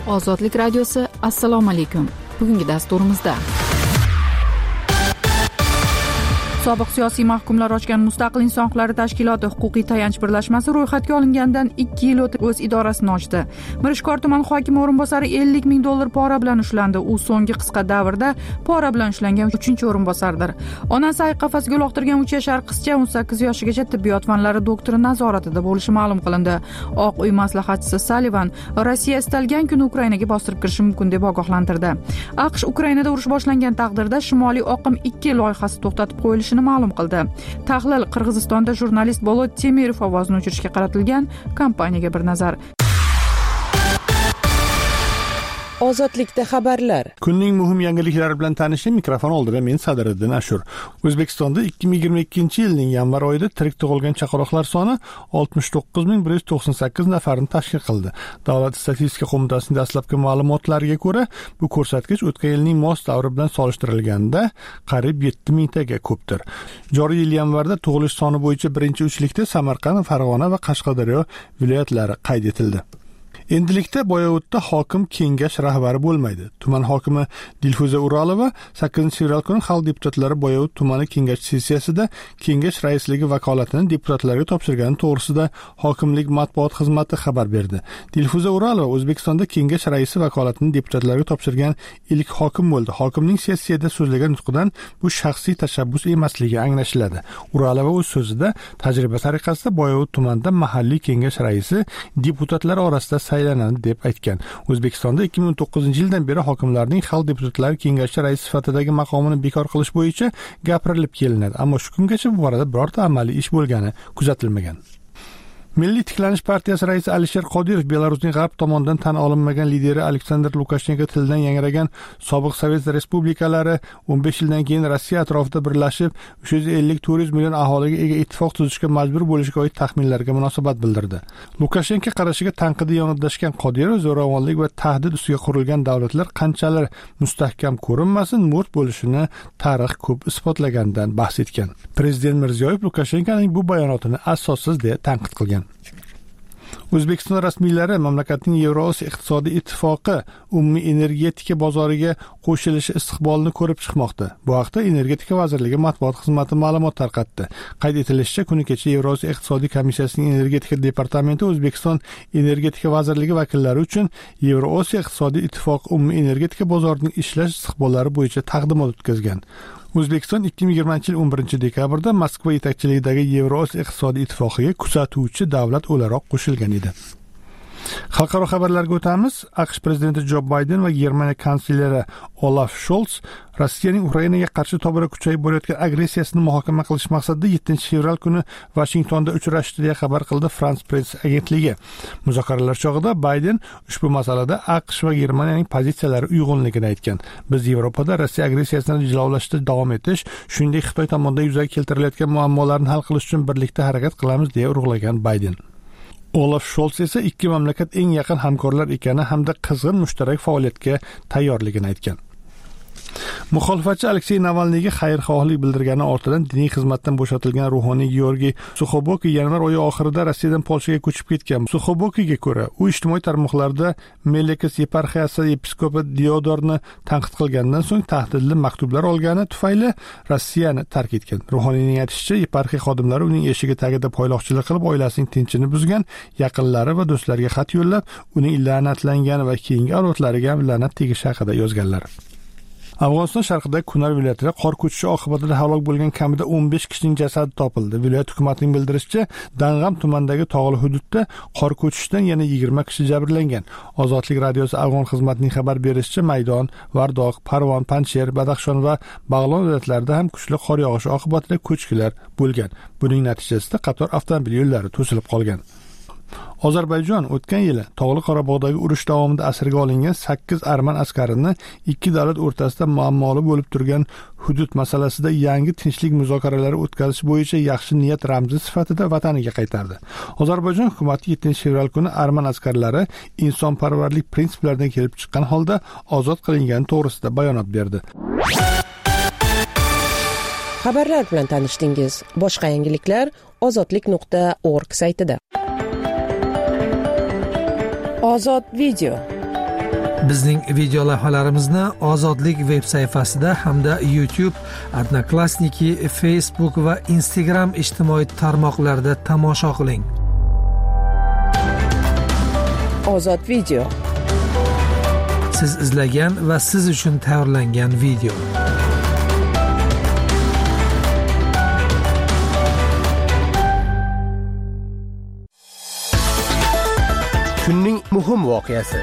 Ozodlik radiosi. Assalomu alaykum. Bugungi dasturimizda sobiq siyosiy mahkumlar ochgan Mustaqil inson huquqlari tashkiloti huquqiy tayanch birlashmasi ro'yxatga olingandan 2 yil o'tib o'z idorasini ochdi. Mirishkor tuman hokimi o'rinbosari $50 ming pora bilan ushlandi. U so'nggi qisqa davrda pora bilan ushlangan 3-chi o'rinbosardir. Onasi ayiq qafasiga uloqtirgan 3 yashar qizcha 18 yoshgacha tibbiyot fanlari doktori nazoratida bo'lishi ma'lum qilindi. Oq uy maslahatchisi Sullivan Rossiya istalgan kuni Ukrainaga bostirib kirishi mumkin deb ogohlantirdi. AQSh Ukrainada urush boshlangan taqdirda Shimoliy oqim 2 loyihasi to'xtatib qo'yilishi ma'lum qildi. Tahlil: Qirg'izistonda jurnalist Bolot Temirov ovozini o'chirishga qaratilgan kompaniyaga bir nazar. Ozodlikda xabarlar. Kunning muhim yangiliklari bilan tanishing. Mikrofon oldida men Sadiriddin Ashur. O'zbekistonda 2022-yilning yanvar oyida tirik tug'ilgan chaqaloqlar soni 69198 nafarni tashkil qildi. Davlat statistika qo'mitasining dastlabki ma'lumotlariga ko'ra, bu ko'rsatkich o'tgan yilning mos davri bilan solishtirilganda qariyb 7000 taga ko'pdir. Joriy yil yanvarda tug'ilish soni bo'yicha birinchi uchlikda Samarqand, Farg'ona va Qashqadaryo viloyatlari qayd etildi. Endilikda Boyovutda hokim kengash rahbari bo'lmaydi. Tuman hokimi Dilfuza Uralova 8-fevral kuni xalq deputatlari Boyovut tumani kengash sessiyasida kengash raisligi vakolatini deputatlarga topshirgani to'g'risida hokimlik matbuot xizmati xabar berdi. Dilfuza Uralova O'zbekistonda kengash raisi vakolatini deputatlarga topshirgan ilk hokim bo'ldi. Hokimning sessiyada so'zlagan nutqidan bu shaxsiy tashabbus emasligi anglashiladi. Uralova o'z so'zida tajriba tariqasida Boyovut tumanida mahalliy kengash raisi deputatlar orasida saylanadi deb aytgan. O'zbekistonda 2019-yildan beri hokimlarning xalq deputatlari kengashi raisi sifatidagi maqomini bekor qilish bo'yicha gapirilib kelinadi, ammo shu kungacha bu borada birorta amaliy ish bo'lgani kuzatilmagan. Milliy tiklanish partiyasi raisi Alisher Qodirov Belarusning g'arb tomonidan tan olinmagan lideri Aleksandr Lukashenko tilidan yangragan sobiq Sovet respublikalari 15 yildan keyin Rossiya atrofida birlashib 350-400 million aholiga ega ittifoq tuzishga majbur bo'lishiga oid taxminlarga munosabat bildirdi. Lukashenko qarashiga tanqidiy yondashgan Qodirov zo'ravonlik va tahdid ustiga qurilgan davlatlar qanchalar mustahkam ko'rinmasin, mo't bo'lishini tarix ko'p isbotlagandan bahs etgan. Prezident Mirziyoyev Lukashenkoning bu bayonotini asossiz deb tanqid qilgan. O'zbekiston rasmiylari mamlakatning Yevroosiyo iqtisodiy ittifoqi umumiy energetika bozoriga qo'shilishi istiqbolini ko'rib chiqmoqda. Bu haqda Energetika vazirligi matbuot xizmati ma'lumot tarqatdi. Qayd etilishicha, kuni kecha Yevroosiyo iqtisodiy komissiyasining energetika departamenti O'zbekiston Energetika vazirligi vakillari uchun Yevroosiyo iqtisodiy ittifoqi umumiy energetika bozorining ishlash istiqbollari bo'yicha taqdimot o'tkazgan. O'zbekiston 2020-yil 11-dekabrda Moskva yetakchiligidagi Yevroosiyo iqtisodiy ittifoqiga kuzatuvchi davlat o'laroq qo'shilgan edi. Xalqaro xabarlarga o'tamiz. AQSh prezidenti Jo Bayden va Germaniya kansleri Olaf Scholz Rossiyaning Ukrainaga qarshi tobora kuchayib borayotgan agressiyasini muhokama qilish maqsadida 7-fevral kuni Vashingtonda uchrashdi deya xabar qildi France Press agentligi. Muzokaralar chog'ida Bayden ushbu masalada AQSh va Germaniyaning pozitsiyalari uyg'unligini aytgan. Biz Yevropada Rossiya agressiyasini jilovlashda davom etish, shuningdek Xitoy tomonidan yuzaga keltirilayotgan muammolarni hal qilish uchun birlikda harakat qilamiz deya urg'ulagan Bayden. Olaf Scholz esa ikki mamlakat eng yaqin hamkorlar ekani hamda qizg'in mushtarak faoliyatga tayyorligini aytgan. Muxolifatchi Aleksey Navalniyga xayrixohlik bildirgani ortidan diniy xizmatdan bo'shatilgan ruhoniy Georgiy Suxobokiy yanvar oyi oxirida Rossiyadan Polshaga ko'chib ketgan. Suxobokiyga ko'ra, u ijtimoiy tarmoqlarda Melekis yeparxiyasi episkopi Diodorni tanqid qilgandan so'ng tahdidli maktublar olgani tufayli Rossiyani tark etgan. Ruhoniyning aytishicha, yeparxiya xodimlari uning eshigi tagida poyloqchilik qilib, oilasining tinchini buzgan, yaqinlari va do'stlariga xat yo'llab, uning la'natlangani va keyingi avlodlariga la'nat tegishi haqida yozganlar. Afg'oniston sharqidagi Kunar viloyatida qor ko'chishi oqibatida halok bo'lgan kamida 15 kishining jasadi topildi. Viloyat hukumatining bildirishicha, Dang'am tumanidagi tog'li hududda qor ko'chishidan yana 20 kishi jabrlangan. Ozodlik radiosi Afg'on xizmatining xabar berishicha, Maydon, Vardoq, Parvon, Panjsher, Badaxshon va Bag'lon viloyatlarida ham kuchli qor yog'ishi oqibatida ko'chkilar bo'lgan. Buning natijasida qator avtomobil yo'llari to'silib qolgan. Ozarbayjon o'tgan yili Tog'li Qorabog'dagi urush davomida asirga olingan 8 arman askarini ikki davlat o'rtasida muammoli bo'lib turgan hudud masalasida yangi tinchlik muzokaralari o'tkazish bo'yicha yaxshi niyat ramzi sifatida vataniga qaytardi. Ozarbayjon hukumati 7-fevral kuni arman askarlari insonparvarlik prinsiplaridan kelib chiqqan holda ozod qilingani to'g'risida bayonot berdi. Xabarlar bilan tanishdingiz. Boshqa yangiliklar ozodlik.org saytida. Ozod video. Bizning video lavhalarimizni Ozodlik veb sayfasida hamda YouTube, Odnoklassniki, Facebook va Instagram ijtimoiy tarmoqlarida tomosha qiling. Ozod video. Siz izlagan va siz uchun tayyorlangan video. Kunning muhim voqeasi.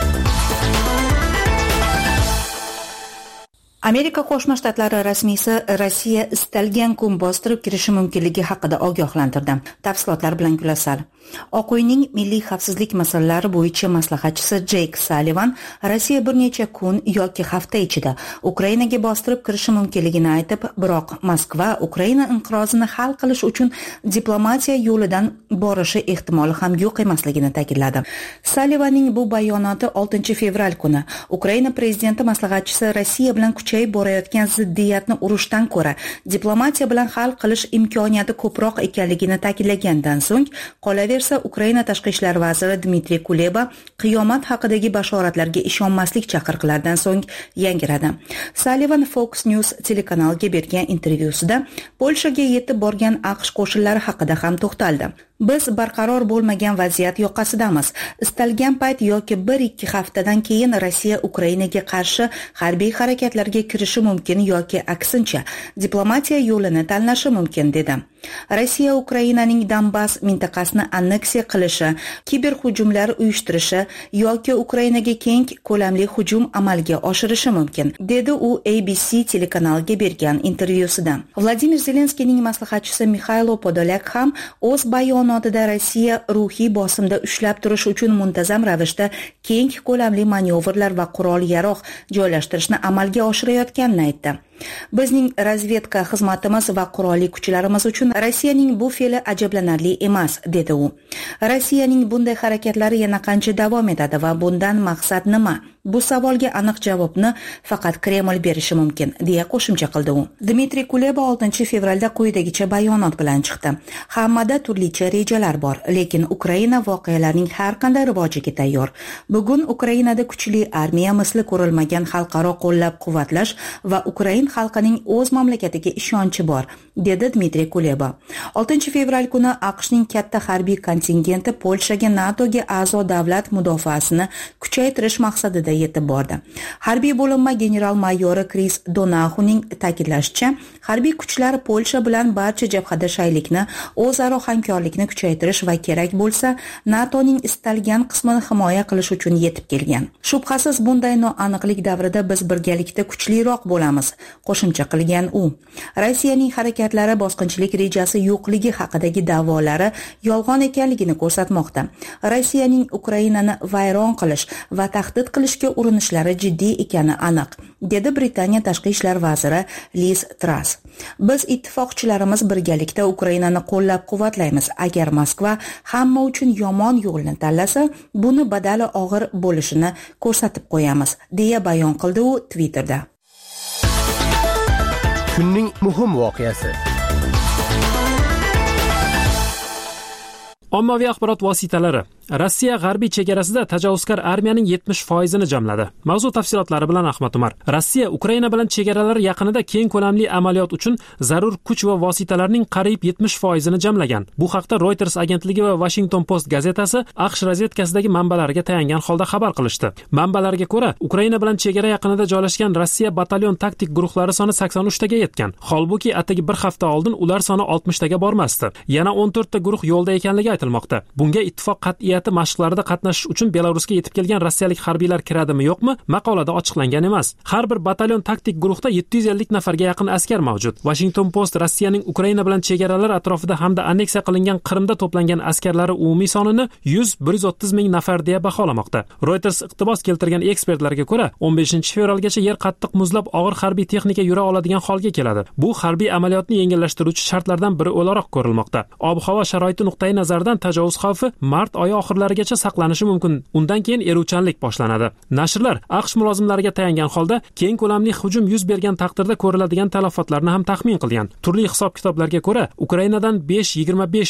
Amerika Qo'shma Shtatlari rasmiysi Rossiya istalgan kun bostirib kirishi mumkinligi haqida ogohlantirdi. Tafsilotlar bilan Gulasal. Oq uyning milliy xavfsizlik masalalari bo'yicha maslahatchisi Jeyk Sallivan Rossiya bir necha kun yoki hafta ichida Ukrainaga bostirib kirishi mumkinligini aytib, biroq Moskva Ukraina inqirozini hal qilish uchun diplomatiya yo'lidan borishi ehtimoli ham yo'q emasligini ta'kidladi. Sallivanning bu bayonoti 6 fevral kuni Ukraina prezidenti maslahatchisi Rossiya bilan kuchayib borayotgan ziddiyatni urushdan ko'ra diplomatiya bilan hal qilish imkoniyati ko'proq ekanligini ta'kidlagandan so'ng, qolaversa Ukraina tashqi ishlar vaziri Dmitriy Kuleba qiyomat haqidagi bashoratlarga ishonmaslik chaqiriqlaridan so'ng yangiradi. Sullivan Fox News telekanaliga bergan intervyusida Polshaga yetib borgan AQSh qo'shinlari haqida ham to'xtaldi. Biz barqaror bo'lmagan vaziyat yoqasidamiz. Istalgan payt yoki 1-2 haftadan keyin Rossiya Ukrainaga qarshi harbiy harakatlarga kirishi mumkin yoki aksincha diplomatiya yo'lini tanlashi mumkin dedi. Rossiya Ukrainaning Donbass mintaqasini anneksiya qilishi, kiberhujumlar uyushtirishi yoki Ukrainaga keng ko'lamli hujum amalga oshirishi mumkin, dedi u ABC telekanaliga bergan intervyusida. Vladimir Zelenskiyning maslahatchisi Mikhailo Podolyak ham o'z bayonotida Rossiya ruhiy bosimda ushlab turish uchun muntazam ravishda keng ko'lamli manyovrlar va qurol-yarog' joylashtirishni amalga oshirayotganini aytdi. Bizning razvedka xizmatimiz va qurolli kuchlarimiz uchun Rossiyaning bu fe'li ajablanarli emas, dedi u. Rossiyaning bunday harakatlari yana qancha davom etadi va bundan maqsad nima? Bu savolga aniq javobni faqat Kreml berishi mumkin, deya qo'shimcha qildi u. Dmitriy Kuleba 6 fevralda quyidagicha bayonot bilan chiqdi. Hammada turlicha rejalar bor, lekin Ukraina voqealarning har qanday rivojiga tayyor. Bugun Ukrainada kuchli armiya, misli ko'rilmagan xalqaro qo'llab-quvvatlash va Ukraina xalqining o'z mamlakatiga ishonchi bor, dedi Dmitriy Kuleba. 6 fevral kuni AQShning katta harbiy kontingenti Polshaga NATOga a'zo davlat mudofaasini kuchaytirish maqsadida yetib bordi. Harbiy bo'linma general-mayori Kris Donahuning ta'kidlashicha, harbiy kuchlar Polsha bilan barcha jabhada shaylikni, o'zaro hamkorlikni kuchaytirish va kerak bo'lsa, NATOning istalgan qismini himoya qilish uchun yetib kelgan. Shubhasiz bunday noaniqlik davrida biz birgalikda kuchliroq bo'lamiz, qo'shimcha qilgan u. Rossiyaning harakatlari bosqinchilik rejasi yo'qligi haqidagi da'volari yolg'on ekanligini ko'rsatmoqda. Rossiyaning Ukrainani vayron qilish va tahdid qilishga urinishlari jiddiy ekani aniq, dedi Britaniya tashqi ishlar vaziri Liz Truss. Biz ittifoqchilarimiz birgalikda Ukrainani qo'llab-quvvatlaymiz. Agar Moskva hamma uchun yomon yo'lni tanlasa, buni badali og'ir bo'lishini ko'rsatib qo'yamiz, deya bayon qildi u Twitterda. Kunning muhim voqeasi. Ommaviy axborot vositalari Rossiya g'arbiy chegarasida tajovuzkor armiyaning 70%ni jamladi. Mavzu tafsilotlari bilan Ahmad Umar. Rossiya Ukraina bilan chegaralar yaqinida keng ko'lamli amaliyot uchun zarur kuch va vositalarning qariyb 70%ni jamlagan. Bu haqda Reuters agentligi va Washington Post gazetasi AQSh razvedkasidagi manbalariga tayangan holda xabar qilishdi. Manbalarga ko'ra, Ukraina bilan chegara yaqinida joylashgan Rossiya batalyon taktik guruhlari soni 83 taga yetgan. Holbuki atigi bir hafta oldin ular soni 60 taga bormasdi. Yana 14 ta guruh yo'lda ekanligi aytilmoqda. Bunga ittifoq qat'iy mashqlarida qatnashish uchun Belarusga yetib kelgan rossiyalik harbiylar kiradimi yo'qmi, maqolada ochiqlangan emas. Har bir batalyon taktik guruhda 750 nafarga yaqin askar mavjud. Washington Post Rossiyaning Ukraina bilan chegaralar atrofida hamda anneksiya qilingan Qrimda to'plangan askarlari umumiy sonini 100-130 ming nafar deya baholamoqda. Reuters iqtibos keltirgan ekspertlarga ko'ra, 15 fevralgacha yer qattiq muzlab og'ir harbiy texnika yura oladigan holga keladi. Bu harbiy amaliyotni yengillashtiruvchi shartlardan biri o'laroq ko'rilmoqda. Ob-havo sharoiti nuqtai nazaridan tajovuz xavfi mart oyi oxirlarigacha saqlanishi mumkin. Undan keyin eruvchanlik boshlanadi. Nashrlar AQSh mulozimlariga tayangan holda keng ko'lamli hujum yuz bergan taqdirda ko'riladigan talafotlarni ham taxmin qilgan. Turli hisob-kitoblarga ko'ra, Ukrainadan 5-25 ming,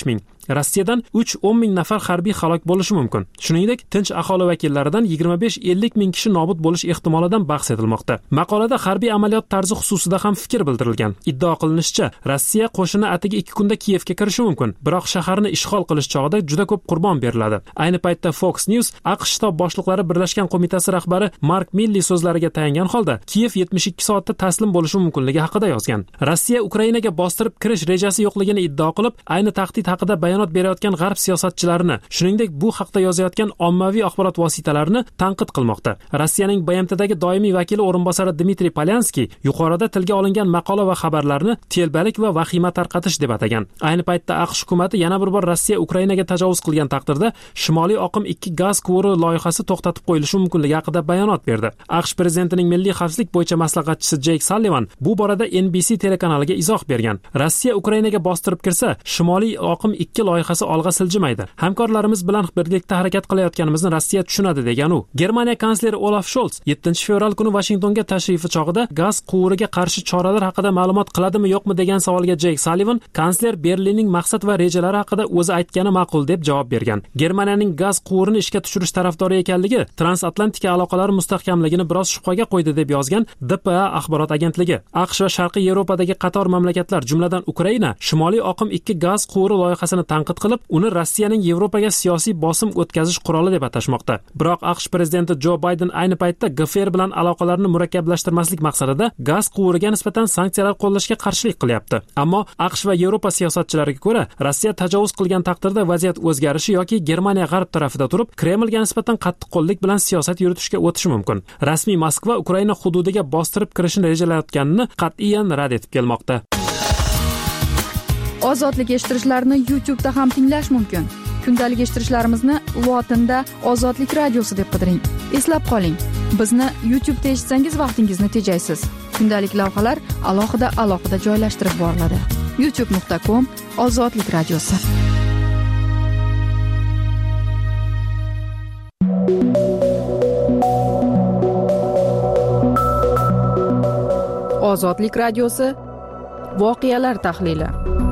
Rossiyadan 3-10 ming nafar harbiy halok bo'lishi mumkin. Shuningdek, tinch aholi vakillaridan 25-50 ming kishi nobud bo'lish ehtimolidan bahs etilmoqda. Maqolada harbiy amaliyot tarzi xususida ham fikr bildirilgan. Iddao qilinishicha, Rossiya qo'shini atigi 2 kunda Kiyevga kirishi mumkin, biroq shaharni ishg'ol qilish chog'ida juda ko'p qurbon beriladi. Ayni paytda Fox News AQSh shtab boshliqlari birlashgan qo'mitasi rahbari Mark Milley so'zlariga tayangan holda Kiyev 72 soatda taslim bo'lishi mumkinligi haqida yozgan. Rossiya Ukrainaga bostirib kirish rejasi yo'qligini iddao qilib, ayni tahdid haqida bayonot berayotgan g'arb siyosatchilarini, shuningdek bu haqda yozayotgan ommaviy axborot vositalarini tanqid qilmoqda. Rossiyaning BMTdagi doimiy vakili o'rinbosari Dmitriy Polyanskiy yuqorida tilga olingan maqola va xabarlarni telbalik va vahima tarqatish deb atagan. Ayni paytda AQSh hukumatı yana bir bor Rossiya Ukrainaga tajovuz qilgan taqdirda Shimoliy oqim 2 gaz quvuri loyihasi to'xtatib qo'yilishi mumkinligi haqida bayonot berdi. AQSh prezidentining milliy xavfsizlik bo'yicha maslahatchisi Jake Sullivan bu borada NBC telekanaliga izoh bergan. Rossiya Ukrainaga bostirib kirsa, Shimoliy oqim 2 loyihasi olg'a siljimaydi. Hamkorlarimiz bilan birgalikda harakat qilayotganimizni Rossiya tushunadi degan u. Germaniya kansleri Olaf Scholz 7-fevral kuni Washingtonga tashrifi chog'ida gaz quvuriga qarshi choralar haqida ma'lumot qiladimi yo'qmi degan savolga Jake Sullivan, kansler Berlinning maqsad va rejalari haqida o'zi aytgani ma'qul deb javob bergan. Germaniyaning gaz quvurini ishga tushirish tarafdori ekanligi transatlantika aloqalari mustahkamligini biroz shubhaga qo'ydi deb yozgan DPA axborot agentligi. AQSh va Sharqiy Yevropadagi qator mamlakatlar, jumladan Ukraina, Shimoliy oqim 2 gaz quvuri loyihasini tanqid qilib, uni Rossiyaning Yevropaga siyosiy bosim o'tkazish quroli deb atashmoqda. Biroq AQSh prezidenti Joe Biden ayni paytda GFR bilan aloqalarni murakkablashtirmaslik maqsadida gaz quvuriga nisbatan sanksiyalar qo'llashga qarshilik qilyapti. Ammo AQSh va Yevropa siyosatchilariga ko'ra, Rossiya tajovuz qilgan taqdirda vaziyat o'zgarishi yoki Germaniya g'arb tarafida turib, Kremlga nisbatan qattiqqo'llik bilan siyosat yuritishga o'tishi mumkin. Rasmiy Moskva Ukraina hududiga bostirib kirishni rejalayotganini qat'iyan rad etib kelmoqda. Ozodlik eshittirishlarni YouTube'da ham tinglash mumkin. Kundalik eshittirishlarimizni lotinda Ozodlik radiosi deb qidiring. Eslab qoling, bizni YouTube'da eshitsangiz vaqtingizni tejaysiz. Kundalik lavhalar alohida joylashtirib boriladi. youtube.com/Ozodlik radiosi. Ozodlik radiosi voqealar tahlili.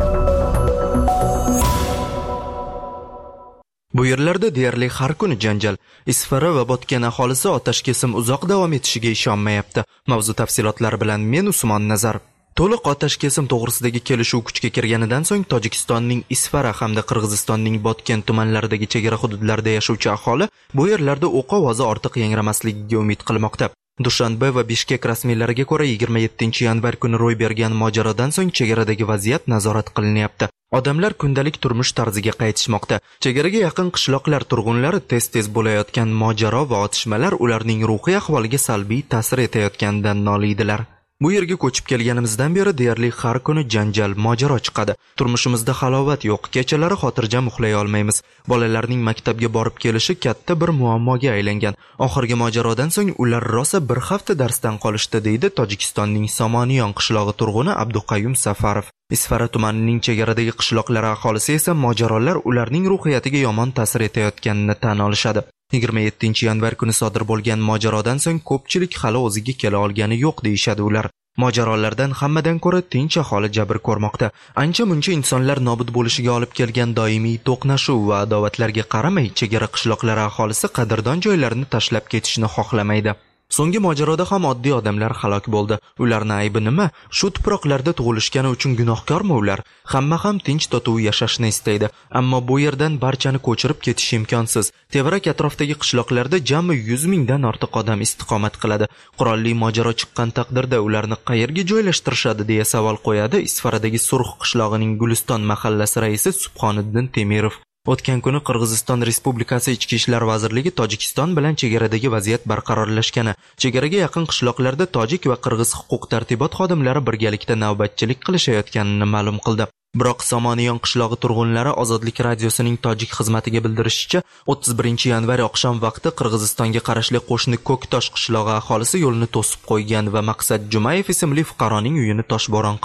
Bu yerlarda deyarli har kuni janjal. Isfara va botgan aholisi otashkesim uzoq davom etishiga ishonmayapti. Mavzu tafsilotlari bilan men Usmon Nazarov. To'liq otashkesim to'g'risidagi kelishuv kuchga kirganidan so'ng Tojikistonning Isfara hamda Qirg'izistonning Botken tumanlaridagi chegara hududlarda yashovchi aholi bu yerlarda o'q ovozi ortiq yangramasligiga umid qilmoqda. Dushanbe va Bishkek rasmiylariga ko'ra 27-yanvar kuni ro'y bergan mojarodan so'ng chegaradagi vaziyat nazorat qilinyapti. Odamlar kundalik turmush tarziga qaytishmoqda. Chegaraga yaqin qishloqlar turg'unlari tez-tez bo'layotgan mojaro va otishmalar ularning ruhiy ahvoliga salbiy ta'sir etayotganidan noliydilar. Bu yerga ko'chib kelganimizdan beri deyarli har kuni janjal, mojaro chiqadi. Turmushimizda halovat yo'q, kechalari xotirjam uxlay olmaymiz. Bolalarning maktabga borib kelishi katta bir muammoga aylangan. Oxirgi mojarodan so'ng ular rosa bir hafta darsdan qolishdi, deydi Tojikistonning Somoniyon qishlog'i turg'uni Abduqayyum Safarov. Isfara tumanining chegaradagi qishloqlar aholisi esa mojarolar ularning ruhiyatiga yomon ta'sir etayotganini tan olishadi. 27-yanvar kuni sodir bo'lgan mojarodan so'ng ko'pchilik hali o'ziga kela olgani yo'q deyishadi ular. Mojarolardan hammadan ko'ra tinch aholi jabr ko'rmoqda. Ancha-muncha insonlar nobud bo'lishiga olib kelgan doimiy to'qnashuv va adovatlarga qaramay, chegara qishloqlari aholisi qadrdon joylarini tashlab ketishni xohlamaydi. So'nggi mojaroda ham oddiy odamlar halok bo'ldi. Ularning aybi nima? Shu tuproqlarda tug'ilishgani uchun gunohkormi ular? Hamma ham tinch totuv yashashni istaydi, ammo bu yerdan barchani ko'chirib ketish imkonsiz. Tevarak atrofdagi qishloqlarda jami 100 mingdan ortiq odam istiqomat qiladi. Qurolli mojaro chiqqan taqdirda ularni qayerga joylashtirishadi deya savol qo'yadi Isfaradagi Surx qishlog'ining Guliston mahallasi raisi Subhoniddin Temirov. O'tgan kuni Qirg'iziston Respublikasi Ichki ishlar vazirligi Tojikiston bilan chegaradagi vaziyat barqarorlashgani, chegaraga yaqin qishloqlarda tojik va qirg'iz huquq-tartibot xodimlari birgalikda navbatchilik qilishayotganini ma'lum qildi. Biroq Somoniyon qishlog'i turg'unlari Ozodlik radiosining tojik xizmatiga bildirishicha, 31-yanvar oqshom vaqti Qirg'izistonga qarashli qo'shni Ko'ktosh qishlog'i aholisi yo'lni to'sib qo'ygan va Maqsad Jumayev ismli fuqaroning uyini toshbo'ron qilgan.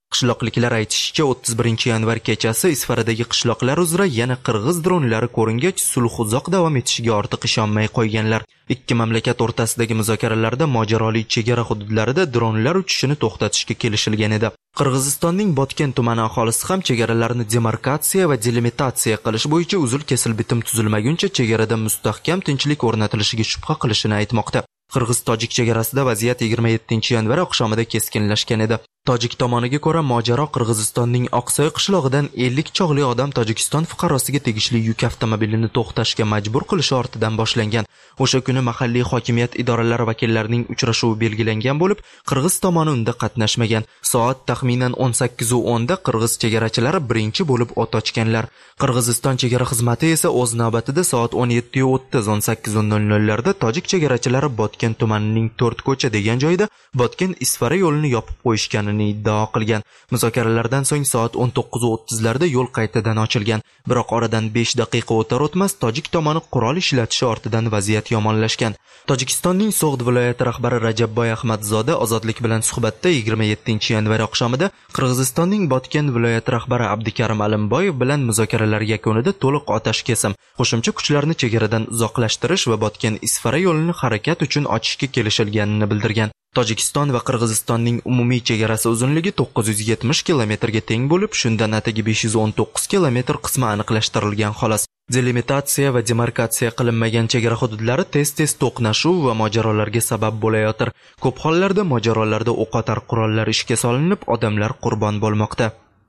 Qishloqliklar aytishicha 31-yanvar kechasi Isfaradagi qishloqlar uzra yana qirg'iz dronlari ko'ringach, sulh uzoq davom etishiga ortiq ishonmay qo'yganlar. Ikki mamlakat o'rtasidagi muzokaralarda mojaroli chegara hududlarida dronlar uchishini to'xtatishga kelishilgan edi. Qirg'izistonning Botken tumani aholisi ham chegaralarni demarkatsiya va delimitatsiya qilish bo'yicha uzil-kesil bitim tuzilmaguncha chegarada mustahkam tinchlik o'rnatilishiga shubha qilishini aytmoqda. Qirg'iz-tojik chegarasida vaziyat 27-yanvar oqshomida keskinlashgan edi. Tojik tomoniga ko'ra, mojaro Qirg'izistonning Oqsoy qishlog'idan 50 chog'li odam Tojikiston fuqarosiga tegishli yuk avtomobilini to'xtashga majbur qilishi ortidan boshlangan. O'sha kuni mahalliy hokimiyat idoralari vakillarining uchrashuvi belgilangan bo'lib, Qirg'iz tomoni unda qatnashmagan. Soat taxminan 18:10 da qirg'iz chegarachilari birinchi bo'lib o't ochganlar. Qirg'iziston chegara xizmati esa o'z navbatida soat 17:30-18:00 larda tojik chegarachilari Botken tumanining 4 ko'cha degan joyda Botken Isfara yo'lini yopib qo'yishganini iddao qilgan. Muzokaralardan so'ng soat 19:30 larda yo'l qaytadan ochilgan. Biroq oradan 5 daqiqa o'tar-o'tmas tojik tomoni qurol ishlatishi ortidan vaziyat yomonlashgan. Tojikistonning So'g'd viloyati rahbari Rajabboy Ahmadzoda ozodlik bilan suhbatda 27-yanvar oqshomida Qirg'izistonning Botken viloyati rahbari Abdukarim Alimboyev bilan muzokaralar yakunida to'liq otash kesim, qo'shimcha kuchlarni chegaradan uzoqlashtirish va Botken Isfara yo'lini harakat uchun ochishga kelishilganini bildirgan. Tojikiston va Qirg'izistonning umumiy chegarasi uzunligi 970 kilometrga teng bo'lib, shundan atigi 519 kilometr qismi aniqlashtirilgan xolos. Delimitatsiya va demarkatsiya qilinmagan chegara hududlari tez-tez to'qnashuv va mojarolarga sabab bo'layotir. Ko'p hollarda mojarolarda o'qotar qurollar ishga solinib, odamlar qurbon bo'lmoqda.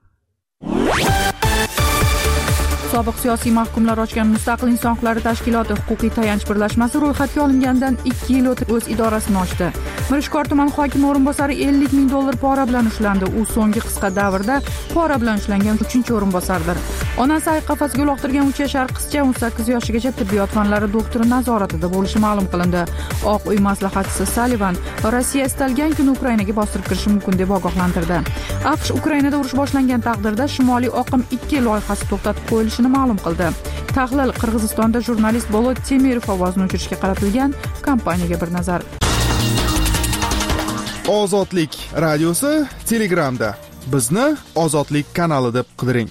Sobiq siyosiy mahkumlar ochgan Mustaqil inson huquqlari tashkiloti huquqiy tayanch birlashmasi ro'yxatga olingandan 2 yil o'tib o'z idorasini ochdi. Mirishkor tuman hokimi o'rinbosari 50 ming dollar pora bilan ushlandi. U so'nggi qisqa davrda pora bilan ushlangan 3-chi o'rinbosardir. Onasi ay qafasga uloqtirgan 3 yashar qizcha 18 yoshigacha tibbiyot fanlari doktori nazoratida bo'lishi ma'lum qilindi. Oq uy maslahatchisi Sullivan Rossiya istalgan kuni Ukrainaga bostirib kirishi mumkin deb ogohlantirdi. AQSh Ukrainada urush boshlangan taqdirda Shimoliy oqim 2 loyihasi to'xtatib qo'yilishi ma'lum qildi. Tahlil Qirg'izistonda jurnalist Bolot Temirov ovozini o'chirishga qaratilgan kompaniyaga bir nazar. Ozodlik radiosi Telegramda. Bizni Ozodlik kanali deb qidiring.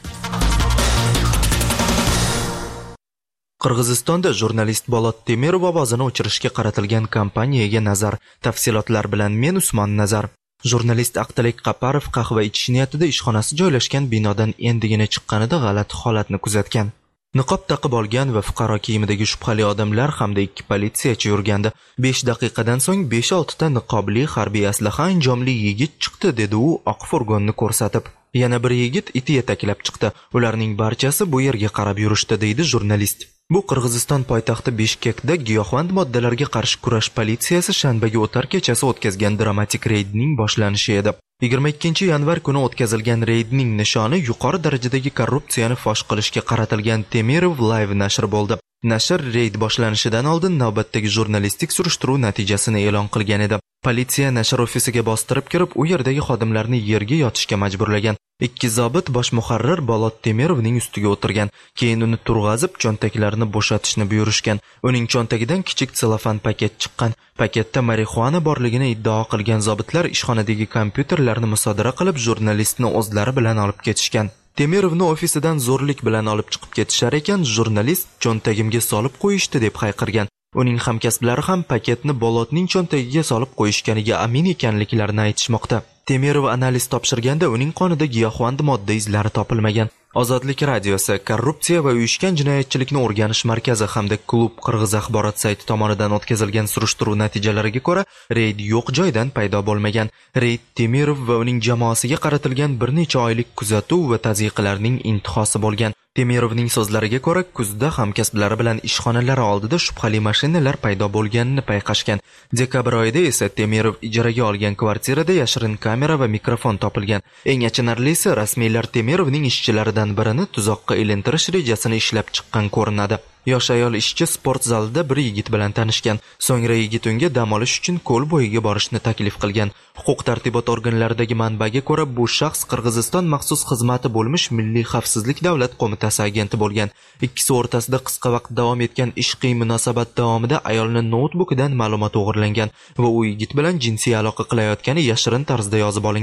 Qirg'izistonda jurnalist Bolot Temirov ovozini o'chirishga qaratilgan kompaniyaga nazar. Tafsilotlar bilan men Usmon Nazar. Jurnalist Aqtalik Qaparov qahva ichish niyatida ishxonasi joylashgan binodan endigina chiqqanida g'alati holatni kuzatgan. Niqob taqib olgan va fuqaro kiyimidagi shubhali odamlar hamda 2 politsiyachi yurgandi. 5 daqiqadan so'ng 5-6 ta niqobli harbiy aslaha anjomli yigit chiqdi, dedi u oq furgonni ko'rsatib. Yana bir yigit iti yetaklab chiqdi. Ularning barchasi bu yerga qarab yurishdi, deydi jurnalist. Bu Qirg'iziston poytaxti Bishkekda giyohvand moddalarga qarshi kurash politsiyasi shanbaga o'tar kechasi o'tkazgan dramatik reydning boshlanishi edi. 22-yanvar kuni o'tkazilgan reydning nishoni yuqori darajadagi korrupsiyani fosh qilishga qaratilgan Temirov Live nashr bo'ldi. Nashr reyd boshlanishidan oldin navbatdagi jurnalistik surishtiruv natijasini e'lon qilgan edi. Politsiya nashr ofisiga bostirib kirib, u yerdagi xodimlarni yerga yotishga majburlagan. 2 zobit bosh muharrir Bolot Temirovning ustiga o'tirgan. Keyin uni turg'azib, cho'ntaklarini bo'shatishni buyurishgan. Uning cho'ntagidan kichik selofan paket chiqqan. Paketda marixuana borligini iddao qilgan zobitlar ishxonadagi kompyuterlarni musodara qilib, jurnalistni o'zlari bilan olib ketishgan. Temirovni ofisidan zo'rlik bilan olib chiqib ketishar ekan, jurnalist cho'ntagimga solib qo'yishdi deb hayqirgan. Uning hamkasblari ham paketni Bolotning cho'ntagiga solib qo'yishganiga amin ekanliklarini aytishmoqda. Temirov analiz topshirganda uning qonida giyohvand modda izlari topilmagan. Ozodlik radiosi korrupsiya va uyushgan jinoyatchilikni o'rganish markazi hamda klub Qirg'iz axborot sayti tomonidan o'tkazilgan surishtiruv natijalariga ko'ra, reyd yo'q joydan paydo bo'lmagan. Reyd Temirov va uning jamoasiga qaratilgan bir necha oylik kuzatuv va tazyiqlarning intihosi bo'lgan. Temirovning so'zlariga ko'ra, kuzda hamkasblari bilan ishxonalari oldida shubhali mashinalar paydo bo'lganini payqashgan. Dekabr oyida esa Temirov ijaraga olgan kvartirada yashirin kamera va mikrofon topilgan. Eng achinarlisi, rasmiylar Temirovning ishchilaridan birini tuzoqqa ilintirish rejasini ishlab chiqqan ko'rinadi. Yosh ayol ishchi sport zalida bir yigit bilan tanishgan. So'ngra yigit unga dam olish uchun ko'l bo'yiga borishni taklif qilgan. Huquq tartibot organlaridagi manbaga ko'ra, bu shaxs Qirg'iziston maxsus xizmati bo'lmish Milliy xavfsizlik davlat qo'mitasi agenti bo'lgan. Ikkisi o'rtasida qisqa vaqt davom etgan ishqiy munosabat davomida ayolning noutbukidan ma'lumot o'g'irlangan va u yigit bilan jinsiy aloqa qilayotgani yashirin tarzda yozib olingan.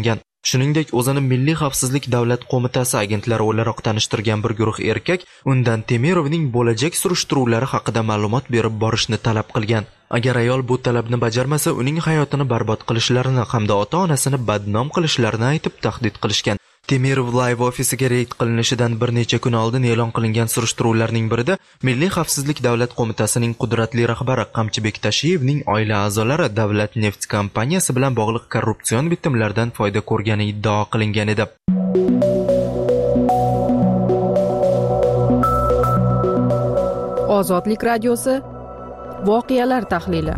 Shuningdek, o'zini Milliy xavfsizlik davlat qo'mitasi agentlari o'laroq tanishtirgan bir guruh erkak undan Temirovning bo'lajak surishtiruvlari haqida ma'lumot berib borishni talab qilgan. Agar ayol bu talabni bajarmasa, uning hayotini barbod qilishlarini hamda ota-onasini badnom qilishlarini aytib tahdid qilishgan. Temirov Live ofisiga reyd qilinishidan bir necha kun oldin e'lon qilingan surishtiruvlarning birida Milliy xavfsizlik davlat qo'mitasining qudratli rahbari Qamchibek Tashiyevning oila a'zolari davlat neft kompaniyasi bilan bog'liq korrupsion bitimlardan foyda ko'rgani iddao qilingan edi. Ozodlik radiosi voqealar tahlili.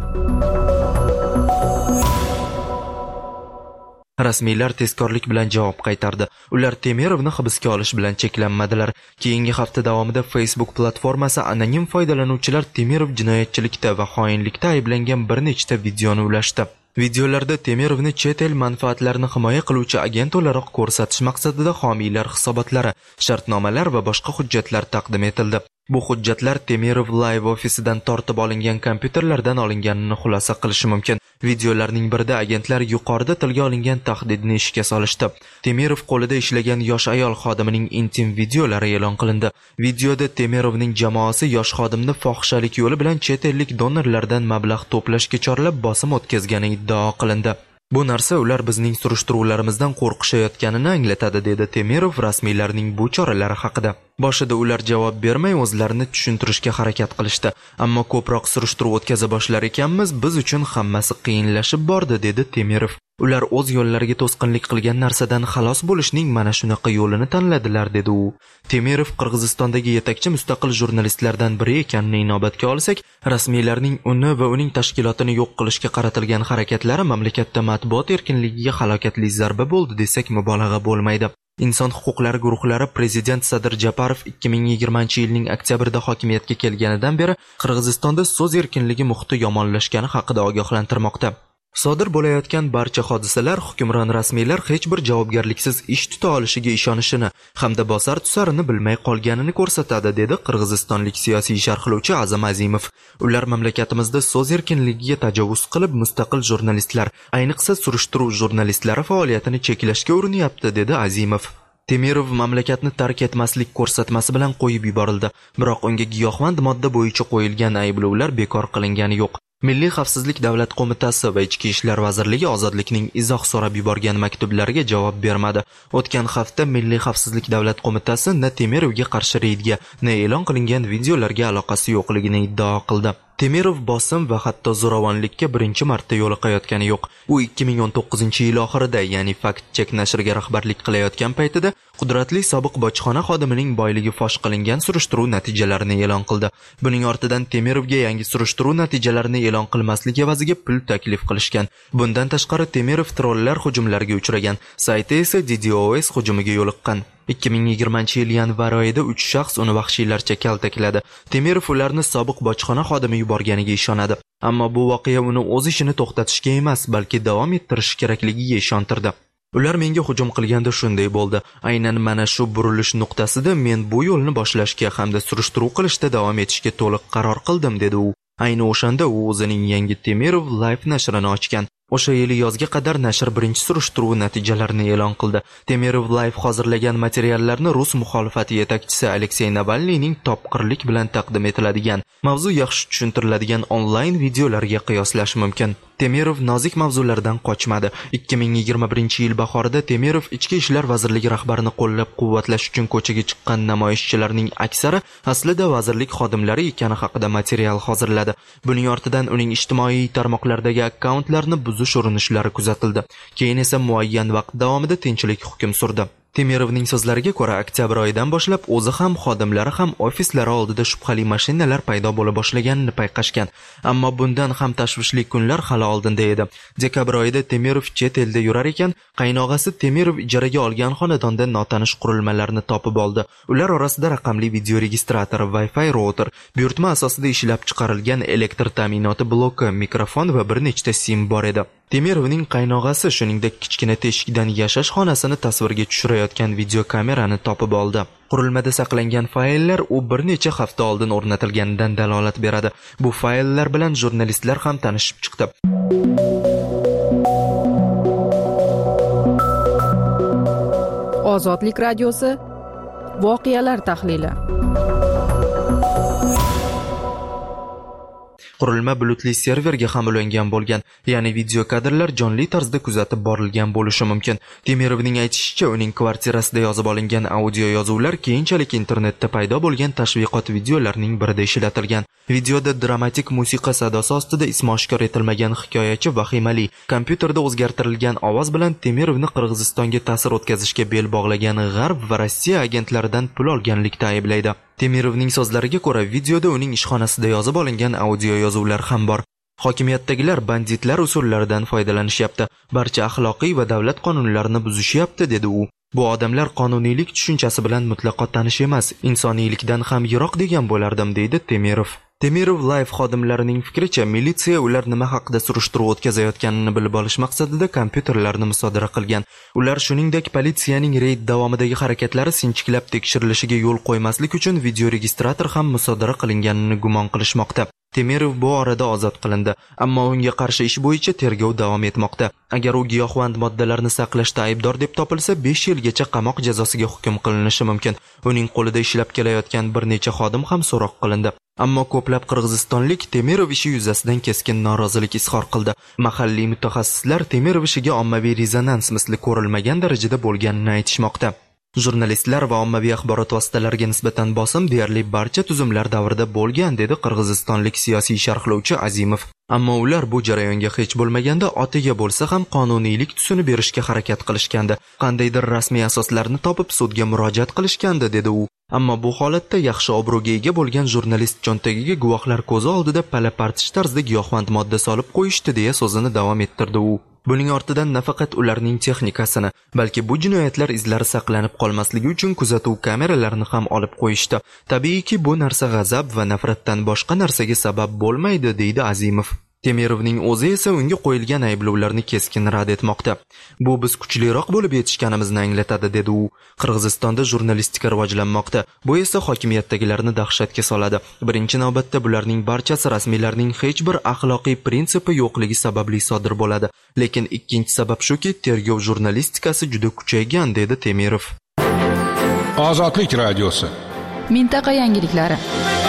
Rasmiylar tezkorlik bilan javob qaytardi. Ular Temirovni hibsga olish bilan cheklanmadilar. Keyingi hafta davomida Facebook platformasi anonim foydalanuvchilar Temirov jinoyatchilikda va xoinlikda ayblangan bir nechta videoni ulashdi. Videolarda Temirovni chet el manfaatlarini himoya qiluvchi agent o'laroq ko'rsatish maqsadida homiylar hisobotlari, shartnomalar va boshqa hujjatlar taqdim etildi. Bu hujjatlar Temirov Live ofisidan tortib olingan kompyuterlardan olinganini xulosa qilishi mumkin. Videolarning birida agentlar yuqorida tilga olingan tahdidni ishga solishdi. Temirov qo'lida ishlagan yosh ayol xodimining intim videolari e'lon qilindi. Videoda Temirovning jamoasi yosh xodimni fohishalik yo'li bilan chet ellik donorlardan mablag' to'plashga chorlab bosim o'tkazgani iddao qilindi. Bu narsa ular bizning surishtiruvlarimizdan qo'rqishayotganini anglatadi, dedi Temirov rasmiylarning bu choralari haqida. Boshida ular javob bermay o'zlarini tushuntirishga harakat qilishdi, ammo ko'proq surishtiruv o'tkaza boshlar ekanmiz, biz uchun hammasi qiyinlashib bordi, dedi Temirov. Ular o'z yo'llariga to'sqinlik qilgan narsadan xalos bo'lishning mana shunaqa yo'lini tanladilar, dedi u. Temirov Qirg'izistondagi yetakchi mustaqil jurnalistlardan biri ekanini inobatga olsak, rasmiylarning uni va uning tashkilotini yo'q qilishga qaratilgan harakatlari mamlakatda matbuot erkinligiga halokatli zarba bo'ldi desak mubolag'a bo'lmaydi. Inson huquqlari guruhlari prezident Sadir Japarov 2020-yilning oktyabrida hokimiyatga kelganidan beri Qirg'izistonda so'z erkinligi muhiti yomonlashgani haqida ogohlantirmoqda. Sodir bo'layotgan barcha hodisalar hukmron rasmiylar hech bir javobgarliksiz ish tuta olishiga ishonishini hamda bosar tusarini bilmay qolganini ko'rsatadi, dedi qirg'izistonlik siyosiy sharhlovchi Azam Azimov. Ular mamlakatimizda so'z erkinligiga tajovuz qilib, mustaqil jurnalistlar, ayniqsa surishtiruv jurnalistlari faoliyatini cheklashga urinyapti, dedi Azimov. Temirov mamlakatni tark etmaslik ko'rsatmasi bilan qo'yib yuborildi, biroq unga giyohvand modda bo'yicha qo'yilgan ayblovlar bekor qilingani yo'q. Milliy xavfsizlik davlat qo'mitasi va Ichki ishlar vazirligi ozodlikning izoh so'rab yuborgan maktublariga javob bermadi. O'tgan hafta Milliy xavfsizlik davlat qo'mitasi na Temirovga qarshi reydga, na e'lon qilingan videolarga aloqasi yo'qligini iddao qildi. Temirov bosim va hatto zo'ravonlikka birinchi marta yo'liqayotgani yo'q. U 2019-yil oxirida, ya'ni Fact Check nashriga rahbarlik qilayotgan paytida qudratli sobiq bojxona xodimining boyligi fosh qilingan surishtiruv natijalarini e'lon qildi. Buning ortidan Temirovga yangi surishtiruv natijalarini e'lon qilmaslik evaziga pul taklif qilishgan. Bundan tashqari Temirov trollar hujumlariga uchragan, sayti esa DDoS hujumiga yo'liqqan. 2020-yil yanvar oyida 3 shaxs uni vahshiylarcha kaltakladi. Temirov ularni sobiq bojxona xodimi yuborganiga ishonadi. Ammo bu voqea uni o'z ishini to'xtatishga emas, balki davom ettirish kerakligiga ishontirdi. Ular menga hujum qilganda shunday bo'ldi. Aynan mana shu burilish nuqtasida men bu yo'lni boshlashga hamda surishtiruv qilishda davom etishga to'liq qaror qildim, dedi u. Ayni o'shanda u o'zining yangi Temirov Live nashrini ochgan. O'sha yili yozga qadar nashr birinchi surishtiruv natijalarini e'lon qildi. Temirov Live hozirlagan materiallarni rus muxolifati yetakchisi Aleksey Navalniyning topqirlik bilan taqdim etiladigan, mavzu yaxshi tushuntiriladigan onlayn videolarga qiyoslash mumkin. Temirov nozik mavzulardan qochmadi. 2021-yil bahorida Temirov Ichki ishlar vazirligi rahbarini qo'llab-quvvatlash uchun ko'chaga chiqqan namoyishchilarning aksari aslida vazirlik xodimlari ekani haqida material hozirladi. Buning ortidan uning ijtimoiy tarmoqlardagi akkauntlarini buzish urinishlari kuzatildi. Keyin esa muayyan vaqt davomida tinchlik hukm surdi. Temirovning so'zlariga ko'ra, oktyabr oyidan boshlab o'zi ham xodimlari ham ofislari oldida shubhali mashinalar paydo bo'la boshlaganini payqashgan. Ammo bundan ham tashvishli kunlar hali oldinda edi. Dekabr oyida Temirov chet elda yurar ekan, qaynog'asi Temirov ijaraga olgan xonadonda notanish qurilmalarni topib oldi. Ular orasida raqamli video registrator, Wi-Fi router, buyurtma asosida ishlab chiqarilgan elektr ta'minoti bloki, mikrofon va bir nechta sim bor edi. Temirovning qaynog'asi shuningdek kichkina teshikdan yashash xonasini tasvirga tushirayotgan videokamerani topib oldi. Qurilmada saqlangan fayllar u bir necha hafta oldin o'rnatilganidan dalolat beradi. Bu fayllar bilan jurnalistlar ham tanishib chiqdi. Ozodlik radiosi voqealar tahlili. Qurilma bulutli serverga ham ulangan bo'lgan, ya'ni video kadrlar jonli tarzda kuzatib borilgan bo'lishi mumkin. Temirovning aytishicha, uning kvartirasida yozib olingan audio yozuvlar keyinchalik internetda paydo bo'lgan tashviqot videolarining birida ishlatilgan. Videoda dramatik musiqa sadosi ostida ismi oshkor etilmagan hikoyachi vahimali kompyuterda o'zgartirilgan ovoz bilan Temirovni Qirg'izistonga ta'sir o'tkazishga bel bog'lagan G'arb va Rossiya agentlaridan pul olganlikda ayblaydi. Temirovning so'zlariga ko'ra, videoda uning ishxonasida yozib olingan audio yozuvlar ham bor. Hokimiyatdagilar banditlar usullaridan foydalanishyapti, barcha axloqiy va davlat qonunlarini buzishyapti, dedi u. Bu odamlar qonuniylik tushunchasi bilan mutlaqo tanish emas, insoniylikdan ham yiroq degan bo'lardim, deydi Temirov. Temirov Live xodimlarining fikricha, militsiya ular nima haqida surishtiruv o'tkazayotganini bilib olish maqsadida kompyuterlarni musodara qilgan. Ular shuningdek politsiyaning reyd davomidagi harakatlari sinchiklab tekshirilishiga yo'l qo'ymaslik uchun videoregistrator ham musodara qilinganini gumon qilishmoqda. Temirov bu orada ozod qilindi, ammo unga qarshi ish bo'yicha tergov davom etmoqda. Agar u giyohvand moddalarni saqlashda aybdor deb topilsa, 5 yilgacha qamoq jazosiga hukm qilinishi mumkin. Uning qo'lida ishlab kelayotgan bir necha xodim ham so'roq qilindi. Ammo ko'plab qirg'izistonlik Temirov ishi yuzasidan keskin norozilik izhor qildi. Mahalliy mutaxassislar Temirov ishiga ommaviy rezonans misli ko'rilmagan darajada bo'lganini aytishmoqda. Jurnalistlar va ommaviy axborot vositalariga nisbatan bosim deyarli barcha tuzumlar davrida bo'lgan, dedi qirg'izistonlik siyosiy sharhlovchi Azimov. Ammo ular bu jarayonga hech bo'lmaganda otiga bo'lsa ham qonuniylik tusini berishga harakat qilishgandi. Qandaydir rasmiy asoslarni topib sudga murojaat qilishgandi, dedi u. Ammo bu holatda yaxshi obro'ga ega bo'lgan jurnalist cho'ntagiga guvohlar ko'zi oldida pala-partish tarzda giyohvand modda solib qo'yishdi, deya so'zini davom ettirdi u. Buning ortidan nafaqat ularning texnikasini, balki bu jinoyatlar izlari saqlanib qolmasligi uchun kuzatuv kameralarini ham olib qo'yishdi. Tabiiyki, bu narsa g'azab va nafratdan boshqa narsaga sabab bo'lmaydi, deydi Azimov. Temirovning o'zi esa unga qo'yilgan ayblovlarni keskin rad etmoqda. Bu biz kuchliroq bo'lib yetishganimizni anglatadi, dedi u. Qirg'izistonda jurnalistika rivojlanmoqda. Bu esa hokimiyatdagilarni dahshatga soladi. Birinchi navbatda bularning barchasi rasmiylarning hech bir axloqiy prinsipi yo'qligi sababli sodir bo'ladi. Lekin ikkinchi sabab shuki, tergov jurnalistikasi juda kuchaygan, dedi Temirov. Ozodlik radiosi. Mintaqa yangiliklari.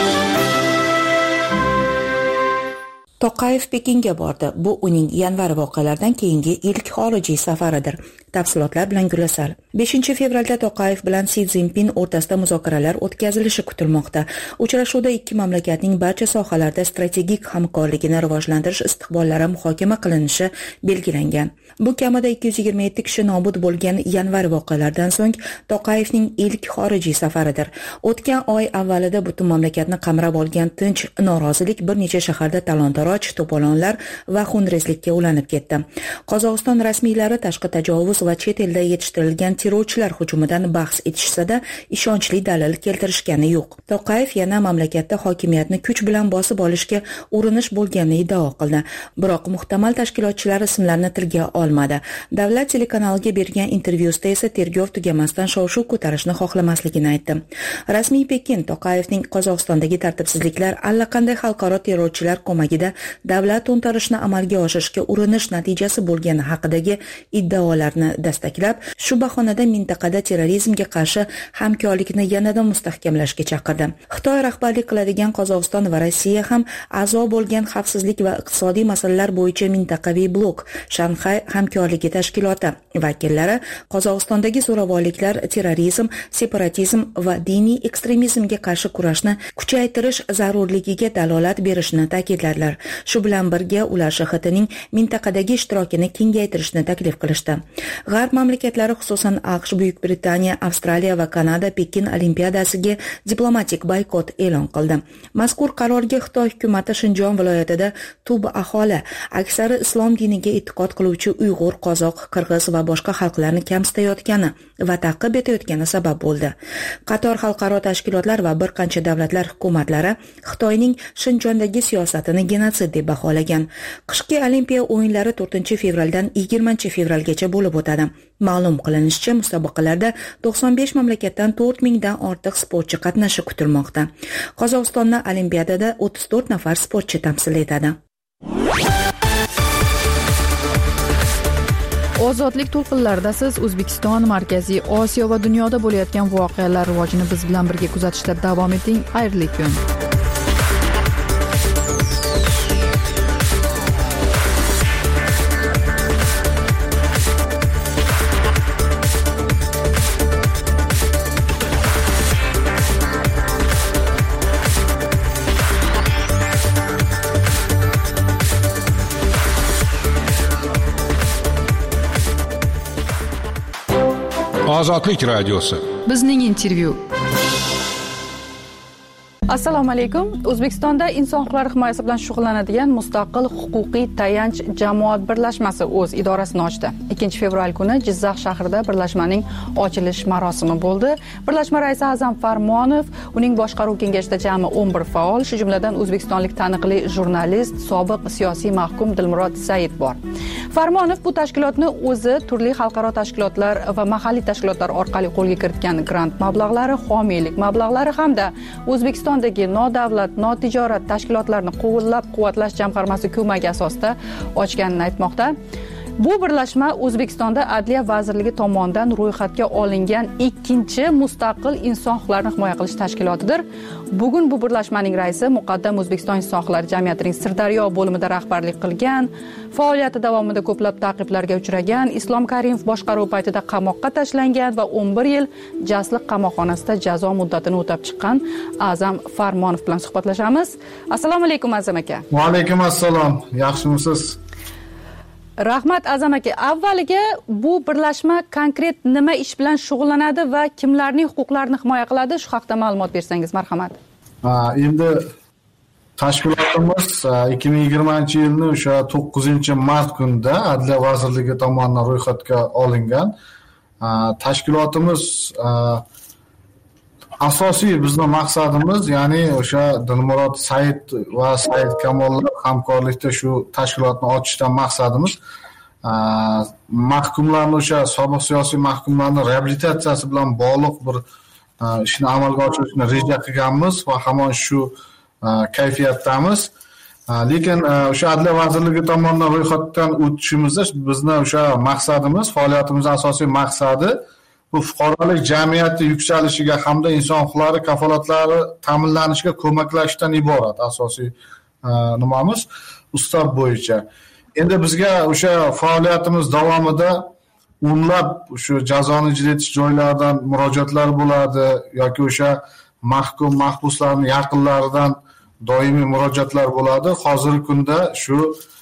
To'qayev Pekinga bordi. Bu uning yanvar voqealaridan keyingi ilk xorijiy safaridir. Tafsilotlar bilan Gulasal. 5 fevralda To'qayev bilan Si Szinpin o'rtasida muzokaralar o'tkazilishi kutilmoqda. Uchrashuvda ikki mamlakatning barcha sohalarda strategik hamkorligini rivojlantirish istiqbollari muhokama qilinishi belgilangan. Bu kamida 227 kishi nobud bo'lgan yanvar voqealaridan so'ng To'qayevning ilk xorijiy safaridir. O'tgan oy avvalida butun mamlakatni qamrab olgan tinch norozilik bir necha shaharda talon-taroj, to'polonlar va xunrezlikka ulanib ketdi. Qozog'iston rasmiylari tashqi tajovuz va chet elda yetishtirilgan terrorchilar hujumidan bahs etishsa-da, ishonchli dalil keltirishgani yo'q. To'qayev yana mamlakatda hokimiyatni kuch bilan bosib olishga urinish bo'lganini iddao qildi. Biroq muhtamal tashkilotchilar ismlarini tilga olmadi. Davlat telekanaliga bergan intervyusida esa tergov tugamasdan shov-shuv ko'tarishni xohlamasligini aytdi. Rasmiy Pekin To'qayevning Qozog'istondagi tartibsizliklar allaqanday xalqaro terrorchilar ko'magida davlat to'ntarishni amalga oshirishga urinish natijasi bo'lgani haqidagi iddaolarni dastaklab, shu bahonada mintaqada terrorizmga qarshi hamkorlikni yanada mustahkamlashga chaqirdi. Xitoy rahbarlik qiladigan Qozog'iston va Rossiya ham a'zo bo'lgan xavfsizlik va iqtisodiy masalalar bo'yicha mintaqaviy blok Shanxay hamkorligi tashkiloti vakillari Qozog'istondagi zo'ravonliklar, terrorizm, separatizm va diniy ekstremizmga qarshi kurashni kuchaytirish zarurligiga dalolat berishni ta'kidladilar. Shu bilan birga ular SHTning mintaqadagi ishtirokini kengaytirishni taklif qilishdi. G'arb mamlakatlari, xususan AQSh, Buyuk Britaniya, Avstraliya va Kanada Pekin olimpiadasiga diplomatik boykot e'lon qildi. Mazkur qarorga Xitoy hukumati Shinjon viloyatida tub aholi, aksari islom diniga e'tiqod qiluvchi Uyg'ur, Qozoq, Qirg'iz va boshqa xalqlarni kamsitayotgani va ta'qib etayotgani sabab bo'ldi. Qator xalqaro tashkilotlar va bir qancha davlatlar hukumatlari Xitoyning Shinjondagi siyosatini genotsid deb baholagan. Qishki olimpiya o'yinlari 4-fevraldan 20-fevralgacha bo'lib o'tadi. Ma'lum qilinishicha, musobaqalarda 95 mamlakatdan 4000 dan ortiq sportchi qatnashi kutilmoqda. Qozog'istonni olimpiadada 34 nafar sportchi tamsil etadi. Ozodlik to'lqinlarida siz O'zbekiston, Markaziy Osiyo va dunyoda bo'layotgan voqealar rivojini biz bilan birga kuzatishda davom eting. Xayrli kun. Ozodlik radiosi. Bizning intervyu. Assalomu alaykum. O'zbekistonda inson huquqlari himoyasi bilan shug'ullanadigan mustaqil huquqiy tayanch jamoat birlashmasi o'z idorasini ochdi. 2-fevral kuni Jizzax shahrida birlashmaning ochilish marosimi bo'ldi. Birlashma raisi A'zam Farmonov, uning boshqaruv kengashida jami 11 faol, shu jumladan o'zbekistonlik taniqli jurnalist, sobiq siyosiy mahkum Dilmurod Said bor. Farmonov bu tashkilotni o'zi turli xalqaro tashkilotlar va mahalliy tashkilotlar orqali qo'lga kiritgan grant mablag'lari, homiylik mablag'lari hamda O'zbekistondagi nodavlat, notijorat tashkilotlarni qo'llab-quvvatlash jamg'armasi ko'magi asosida ochganini aytmoqda. Bu birlashma O'zbekistonda Adliya vazirligi tomonidan ro'yxatga olingan ikkinchi mustaqil inson huquqlarini himoya qilish tashkilotidir. Bugun bu birlashmaning raisi muqaddam O'zbekiston inson huquqlari jamiyatining Sirdaryo bo'limida rahbarlik qilgan, faoliyati davomida ko'plab ta'qiblarga uchragan, Islom Karimov boshqaruv paytida qamoqqa tashlangan va 11 yil Jasliq qamoqxonasida jazo muddatini o'tab chiqqan A'zam Farmonov bilan suhbatlashamiz. Assalomu alaykum A'zam aka. Va alaykum assalom. Yaxshimisiz? Rahmat A'zam aka. Avvaliga bu birlashma konkret nima ish bilan shug'ullanadi va kimlarning huquqlarini himoya qiladi? Shu haqda ma'lumot bersangiz, marhamat. Endi tashkilotimiz 2020-yilning o'sha 9-mart kunida Adliya vazirligi tomonidan ro'yxatga olingan. Tashkilotimiz asosiy bizning maqsadimiz, ya'ni o'sha Dilmurod Said va Said Kamollar hamkorlikda shu tashkilotni ochishdan maqsadimiz mahkumlarning o'sha sobiq siyosiy mahkumlarning reabilitatsiyasi bilan bog'liq bir ishni amalga oshirishni reja qilganmiz va hamon shu kayfiyatdamiz. Lekin o'sha Adliya vazirligi tomonidan ro'yxatdan o'tishimizda bizni o'sha maqsadimiz, faoliyatimizning asosiy maqsadi bu fuqarolik jamiyati yuksalishiga hamda inson huquqlari kafolatlari ta'minlanishiga ko'maklashishdan iborat. Asosiy nimamiz ustoz bo'yicha. Endi bizga o'sha faoliyatimiz davomida o'nlab o'sha jazoni ijro etish joylaridan murojaatlar bo'ladi yoki o'sha mahkum mahbuslarning yaqinlaridan doimiy murojaatlar bo'ladi. Hozirgi kunda shu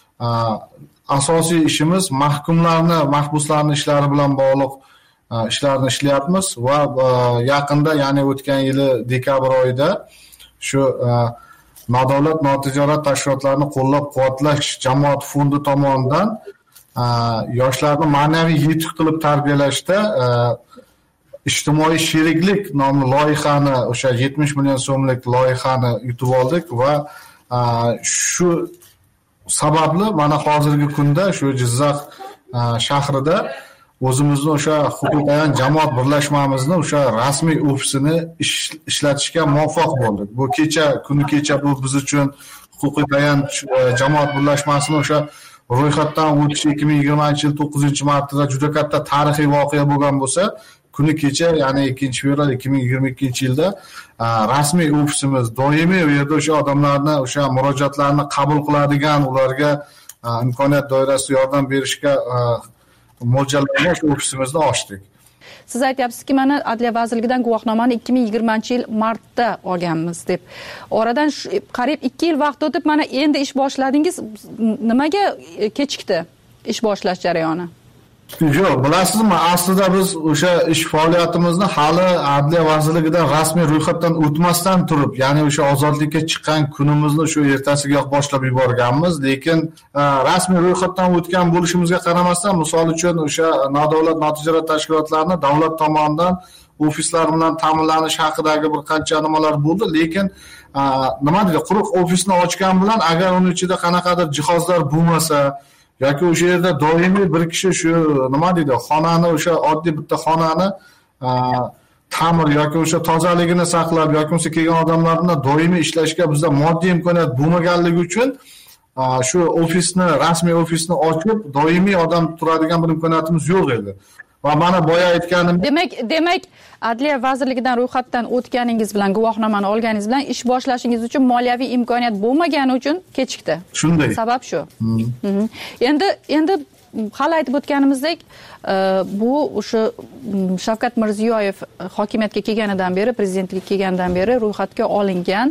asosiy ishimiz mahbuslarning ishlari bilan bog'liq ishlarni ishlayapmiz va yaqinda, ya'ni o'tgan yili dekabr oyida shu nodavlat notijorat tashkilotlarni qo'llab-quvvatlash jamoat fondi tomonidan yoshlarni ma'naviy yetuk qilib tarbiyalashda ijtimoiy sheriklik nomli loyihani, o'sha 70 million so'mlik loyihani yutib oldik va shu sababli mana hozirgi kunda shu Jizzax shahrida o'zimizni o'sha huquqiy tayanch jamoat birlashmamizni o'sha rasmiy ofisini ishlatishga muvaffaq bo'ldik. Bu kuni kecha bu biz uchun huquqiy tayanch jamoat birlashmasini o'sha ro'yxatdan o'tish 2020-yil 9-martida juda katta tarixiy voqea bo'lgan bo'lsa, kuni kecha, ya'ni 2-fevral 2022-yilda rasmiy ofisimiz doimiy u yerda o'sha odamlarni o'sha murojaatlarini qabul qiladigan, ularga imkoniyat doirasida yordam berishga mo'ljallangan shu ofisimizni ochdik. Siz aytyapsizki, mana Adliya vazirligidan guvohnomani 2020-yil martda olganmiz deb. Oradan qariyb 2 yil vaqt o'tib, mana endi ish boshladingiz. Nimaga kechikdi ish boshlash jarayoni? Yo'q, bilasizmi, aslida biz o'sha ish faoliyatimizni hali Adliya vazirligidan rasmiy ro'yxatdan o'tmasdan turib, ya'ni o'sha ozodlikka chiqqan kunimizni shu ertasiga boshlab yuborganmiz. Lekin rasmiy ro'yxatdan o'tgan bo'lishimizga qaramasdan, misol uchun o'sha nodavlat notijorat tashkilotlarni davlat tomonidan ofislar bilan ta'minlanish haqidagi bir qancha nimalar bo'ldi. Lekin nima deydi, quruq ofisni ochgan bilan agar uning ichida qanaqadir jihozlar bo'lmasa yoki o'sha yerda doimiy bir kishi shu nima deydi, xonani, o'sha oddiy bitta xonani ta'mir yoki o'sha tozaligini saqlab yoki bo'lmasa kelgan odamlar bilan doimiy ishlashga bizda moddiy imkoniyat bo'lmaganligi uchun shu rasmiy ofisni ochib doimiy odam turadigan bir imkoniyatimiz yo'q edi. Va mana boya aytganim, demak Adliya vazirligidan ro'yxatdan o'tganingiz bilan, guvohnomani olganingiz bilan ish boshlashingiz uchun moliyaviy imkoniyat bo'lmagani uchun kechikdi. Shunday. Sabab shu. Endi hali aytib o'tganimizdek, bu o'sha Shavkat Mirziyoyev hokimiyatga kelganidan beri, prezidentlikka kelganidan beri ro'yxatga olingan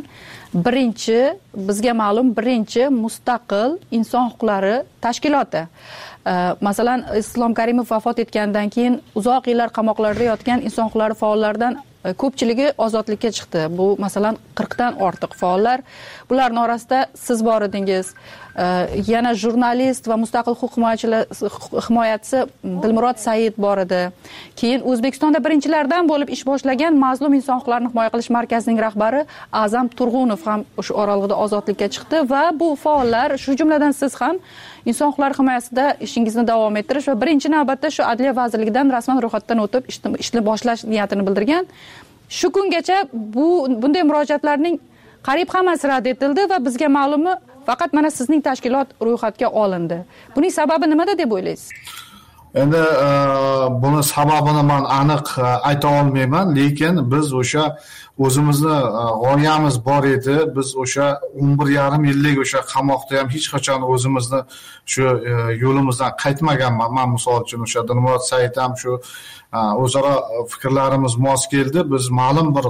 bizga ma'lum birinchi mustaqil inson huquqlari tashkiloti. Masalan, Islom Karimov vafot etgandan keyin uzoq yillar qamoqlarda yotgan inson huquqlari faollaridan ko'pchiligi ozodlikka chiqdi. Bu masalan 40 dan ortiq faollar. Bularning orasida siz bor edingiz. Yana jurnalist va mustaqil huquq himoyachisi Dilmurod Said bor edi. Keyin O'zbekistonda birinchilardan bo'lib ish boshlagan Mazlum inson huquqlarini himoya qilish markazining rahbari A'zam Turg'unov ham o'sha oralig'ida ozodlikka chiqdi va bu faollar, shu jumladan siz ham inson huquqlari himoyasida ishingizni davom ettirish va birinchi navbatda shu Adliya vazirligidan rasman ro'yxatdan o'tib ishni boshlash niyatini bildirgan. Shu kungacha bunday murojaatlarning qariyb hammasi rad etildi va bizga ma'lumi faqat mana sizning tashkilot ro'yxatga olindi. Buning sababi nimada deb o'ylaysiz? Endi buni sababini men aniq ayta olmayman, lekin biz o'sha o'zimizni g'oyamiz bor edi. Biz o'sha 11,5 yillik o'sha qamoqda ham hech qachon o'zimizni shu yo'limizdan qaytmaganman. Men misol uchun o'sha Dilmurod Said ham shu o'zaro fikrlarimiz mos keldi. Biz ma'lum bir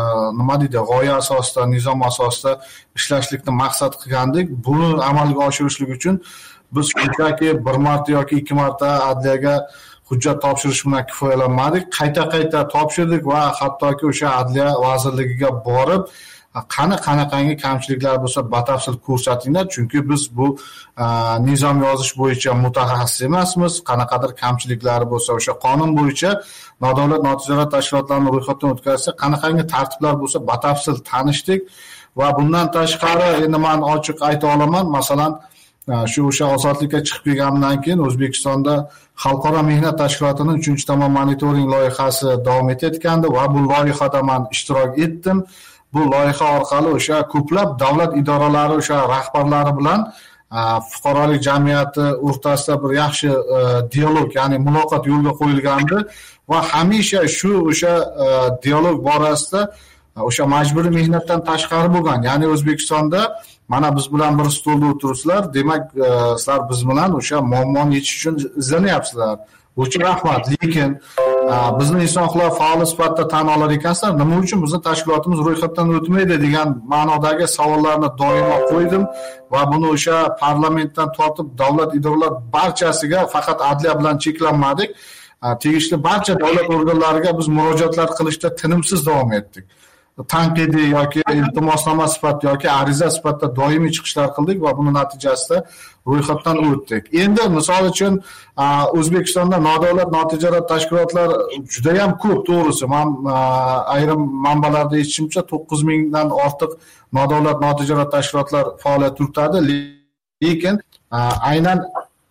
g'oya asosida, nizom asosida ishlashlikni maqsad qilgandik. Buni amalga oshirishlik uchun biz shunchaki bir marta yoki 2 marta adliyaga hujjat topshirish bilan kifoyalanmadik. Qayta topshirdik va hattoki o'sha Adliya vazirligiga borib, qanaqangi kamchiliklar bo'lsa batafsil ko'rsatinglar, chunki biz bu nizom yozish bo'yicha mutaxassis emasmiz. Qanaqadir kamchiliklari bo'lsa o'sha qonun bo'yicha nodavlat notijorat tashkilotlarni ro'yxatdan o'tkazsa, qanaqangi tartiblar bo'lsa batafsil tanishdik va bundan tashqari endi men ochiq ayta olaman, masalan o'sha ozodlikka chiqib kelgandan keyin O'zbekistonda Xalqaro mehnat tashkilotining 3-tomon monitoring loyihasi davom etayotgandi va bu loyihada men ishtirok etdim. Bu loyiha orqali o'sha ko'plab davlat idoralari o'sha rahbarlari bilan fuqarolik jamiyati o'rtasida bir yaxshi dialog, ya'ni muloqot yo'lga qo'yilgandi va hamisha o'sha dialog borasida o'sha majburiy mehnatdan tashqari bo'lgan, ya'ni O'zbekistonda mana biz bilan bir stolda o'tiribsizlar, demak sizlar biz bilan o'sha muammoni yechish uchun izlanyapsizlar. Bu uchun rahmat. Lekin bizni inson huquqlari faoli sifatida tan olar ekansizlar, nima uchun bizni tashkilotimiz ro'yxatdan o'tmaydi degan ma'nodagi savollarni doimo qo'ydim va buni o'sha parlamentdan tortib davlat idoralari barchasiga, faqat adliya bilan cheklanmadik, tegishli barcha davlat organlariga biz murojaatlar qilishda tinimsiz davom etdik. Tanqidiy yoki iltimosnoma sifatida yoki ariza sifatida doimiy chiqishlar qildik va buning natijasida ro'yxatdan o'tdik. Endi misol uchun O'zbekistonda nodavlat notijorat tashkilotlar juda ham ko'p, to'g'risi. Men ayrim manbalarda eshitishimcha 9,000 dan ortiq nodavlat notijorat tashkilotlar faoliyat yuritadi, lekin aynan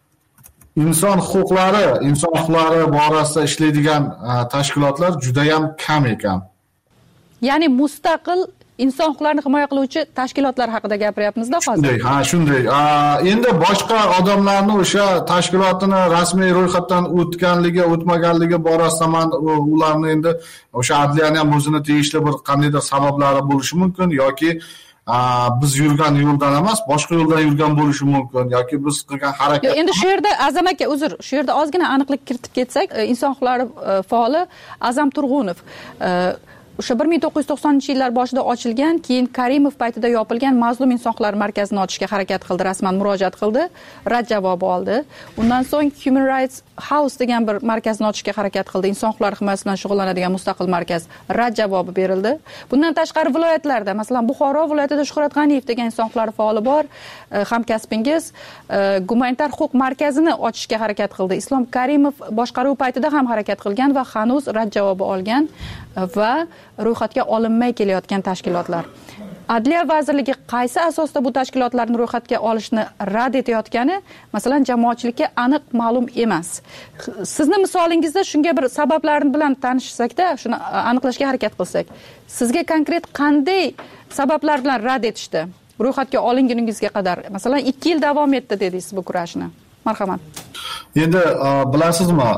inson huquqlari borasida ishlaydigan tashkilotlar juda ham kam ekan. Ya'ni mustaqil inson huquqlarini himoya qiluvchi tashkilotlar haqida gapiryapmiz-da hozir. Shunday. Endi boshqa odamlarni o'sha tashkilotini rasmiy ro'yxatdan o'tmaganligi borasida men ularni endi o'sha adliyaning ham o'zini tegishli bir qandaydir sabablari bo'lishi mumkin yoki biz yurgan yo'ldan emas, boshqa yo'ldan yurgan bo'lishi mumkin yoki biz qilgan harakat. Endi shu yerda Azam aka, shu yerda ozgina aniqlik kiritib ketsak, inson huquqlari faoli A'zam Turg'unov o'sha 1990-yillar boshida ochilgan, keyin Karimov paytida yopilgan Mazlum inson huquqlari markazini ochishga harakat qildi, rasman murojaat qildi, rad javobi oldi. Undan so'ng Human Rights House degan bir markazni ochishga harakat qildi, inson huquqlari himoyasi bilan shug'ullanadigan mustaqil markaz, rad javobi berildi. Bundan tashqari viloyatlarda, masalan, Buxoro viloyatida Shuhrat G'aniyev degan inson huquqlari faoli bor, hamkasbingiz gumanitar huquq markazini ochishga harakat qildi. Islom Karimov boshqaruv paytida ham harakat qilgan va hanuz rad javobi olgan va ro'yxatga olinmay kelayotgan tashkilotlar. Adliya vazirligi qaysi asosda bu tashkilotlarni ro'yxatga olishni rad etayotgani, masalan, jamoatchilikka aniq ma'lum emas. Sizni misolingizda shunga bir sabablarini bilan tanishsakda, shuni aniqlashga harakat qilsak, sizga konkret qanday sabablar bilan rad etishdi? ro'yxatga olinguningizga qadar, masalan 2 yil davom etdi dedingiz bu kurashni. Marhamat. Endi bilasizmi,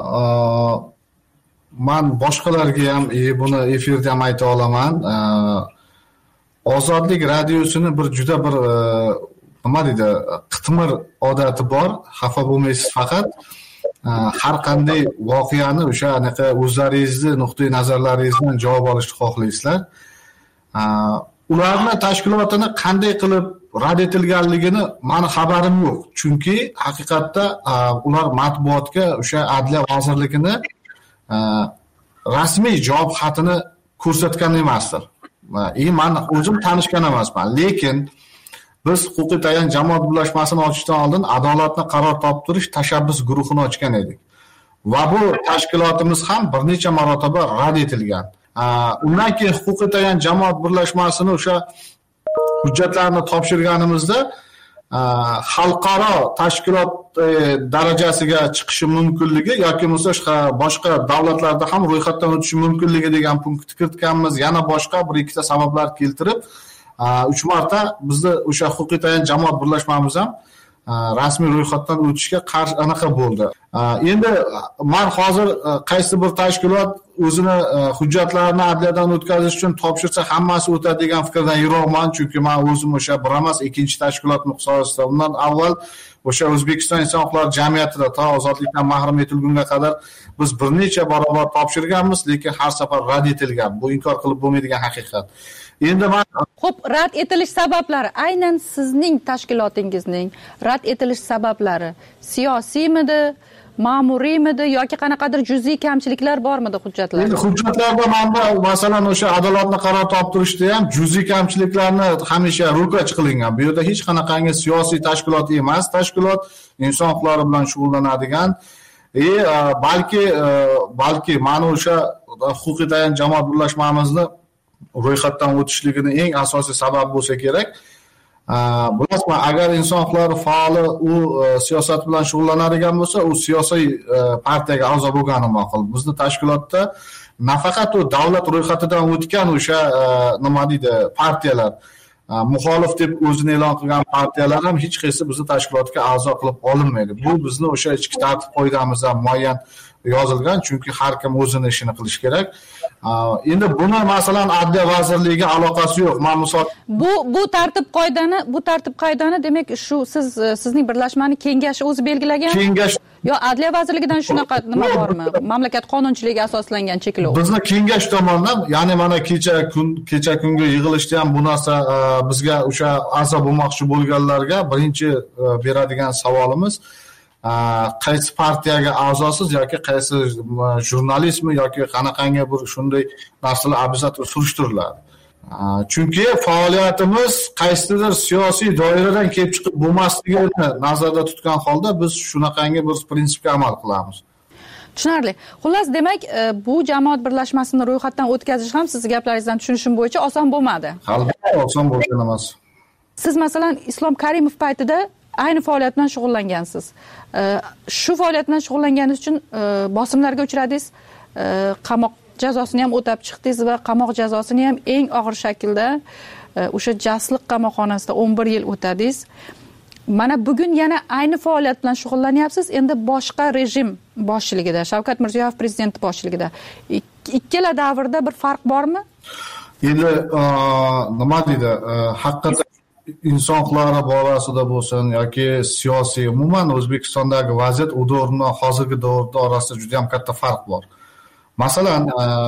men boshqalarga ham buni efirda ham ayta olaman. Ozodlik radiosini bir juda bir nima deydi, qitmir odati bor. Xafa bo'lmaysiz, faqat har qanday voqeani o'sha anaqa o'zlaringizni nuqtai nazarlaringizdan javob olishni xohlaysizlar. Ularning tashkilotini qanday qilib rad etilganligini meni xabarim yo'q. Chunki haqiqatda ular matbuotga o'sha Adliya vazirligini rasmiy javob xatini ko'rsatgan emasdir. Men o'zim tanishgan emasman, lekin biz huquqiy tayanch jamoat birlashmasini ochishdan oldin adolatni qaror toptirish tashabbus guruhini ochgan edik. Va bu tashkilotimiz ham bir necha marotaba rad etilgan. Undan keyin huquqiy tayanch jamoat birlashmasini o'sha hujjatlarni topshirganimizda xalqaro tashkilot darajasiga chiqishi mumkinligi yoki bo'lmasa boshqa davlatlarda ham ro'yxatdan o'tishi mumkinligi degan punktni kiritganmiz. Yana boshqa bir ikkita sabablar keltirib 3 marta bizni o'sha huquqiy tayanch jamoat birlashmamiz ham rasmiy ro'yxatdan o'tishga qarshi anaqa bo'ldi. Endi men hozir qaysi bir tashkilot o'zini hujjatlarini adliyadan o'tkazish uchun topshirsa hammasi o'tadi degan fikrdan yiroqman, chunki men o'zim o'sha bir emas, ikkinchi tashkilot miqyosida undan avval o'sha O'zbekiston inson huquqlari jamiyatida to ozodlikdan mahrum etilgunga qadar biz bir necha barobar topshirganmiz, lekin har safar rad etilgan. Bu inkor qilib bo'lmaydigan haqiqat. Endi men xo'p, rad etilish sabablari, aynan sizning tashkilotingizning rad etilish sabablari siyosiymidi, ma'muriymidi yoki qanaqadir juz'iy kamchiliklar bormidi hujjatlarda? Endi hujjatlarda menda masalan o'sha adolatni qaror toptirishda ham juz'iy kamchiliklarni hamisha ro'kach qilingan. Bu yerda hech qanaqangi siyosiy tashkilot emas, tashkilot inson huquqlari bilan shug'ullanadigan balki mana o'sha huquqiy tayanch jamoat birlashmamizni ro'yxatdan o'tishligini eng asosiy sabab bo'lsa kerak. Bilasizmi, agar inson huquqlari faoli u siyosat bilan shug'ullanadigan bo'lsa, u siyosiy partiyaga a'zo bo'lgani ma'qul. Bizning tashkilotda nafaqat u davlat ro'yxatidan o'tgan o'sha nima deydi, partiyalar, muxolif deb o'zini e'lon qilgan partiyalar ham hech qaysi bizning tashkilotga a'zo qilib olinmaydi. Bu bizning o'sha ichki tartib qoidamizda muayyan yozilgan, chunki har kim o'zini ishini qilish kerak. Endi buni masalan Adliya vazirligiga aloqasi yo'q. Men misol bu tartib qoidani demak shu sizning birlashmani kengashi o'zi belgilagan? Kengash yo Adliya vazirligidan shunaqa nima bormi? Mamlakat qonunchiligiga asoslangan cheklov. Bizni kengash tomonidan, ya'ni mana kecha kungi yig'ilishda ham bu narsa bizga o'sha a'zo bo'lmoqchi bo'lganlarga birinchi beradigan savolimiz qaysi partiyaga a'zosiz yoki qaysi jurnalistmi yoki qanaqangi bir shunday narsalar obязательно surishtiriladi. Chunki faoliyatimiz qaysidir siyosiy doiradan kelib chiqib bo'lmasligini nazarda tutgan holda biz shunaqangi bir prinsipga amal qilamiz. Tushunarli. Xullas, demak, bu jamoat birlashmasini ro'yxatdan o'tkazish ham siz gaplaringizdan tushunishim bo'yicha oson bo'lmadi. Albatta, oson bo'lgan emas. Siz masalan Islom Karimov paytida ayni faoliyat bilan shug'ullangansiz. Shu faoliyat bilan shug'ullanganingiz uchun bosimlarga uchradingiz, qamoq jazosini ham o'tab chiqdingiz va qamoq jazosini ham eng og'ir shaklda o'sha Jasliq qamoqxonasida 11 yil o'tadingiz. Mana bugun yana ayni faoliyat bilan shug'ullanyapsiz, endi boshqa rejim boshchiligida, Shavkat Mirziyoyev prezident boshchiligida. Ikkala davrda bir farq bormi? Endi nima deydi, haqiqatan inson huquqlari borasida bo'lsin yoki siyosiy, umuman O'zbekistondagi vaziyat u davr bilan hozirgi davrda orasida juda ham katta farq bor. Masalan,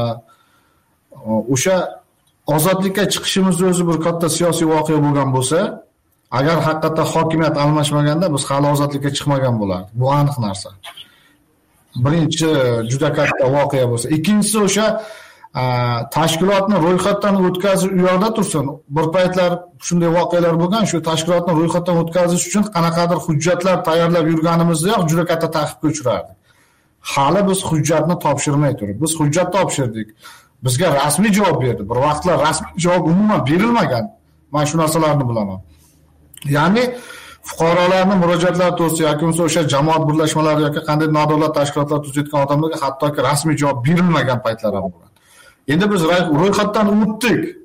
o'sha ozodlikka chiqishimiz o'zi bir katta siyosiy voqea bo'lgan bo'lsa, agar haqiqatda hokimiyat almashmaganda biz hali ozodlikka chiqmagan bo'lardik. Bu aniq narsa. Birinchi juda katta voqea bo'lsa, ikkinchisi o'sha tashkilotni ro'yxatdan o'tkazish u yoqda tursin. Bir paytlar shunday voqealar bo'lgan, shu tashkilotni ro'yxatdan o'tkazish uchun qanaqadir hujjatlar tayyorlab yurganimizda ham juda katta ta'qibga uchrardik. Hali biz hujjatni topshirmay turib, biz hujjat topshirdik. Bizga rasmiy javob berdi. Bir vaqtlar rasmiy javob umuman berilmagan. Men shu narsalarni bilaman. Ya'ni fuqarolarning murojaatlari to'g'risida yoki o'sha jamoat birlashmalari yoki qanday nodavlat tashkilotlar tuzayotgan odamlarga hattoki rasmiy javob berilmagan paytlar ham bo'lgan. Endi biz ro'yxatdan o'tdik.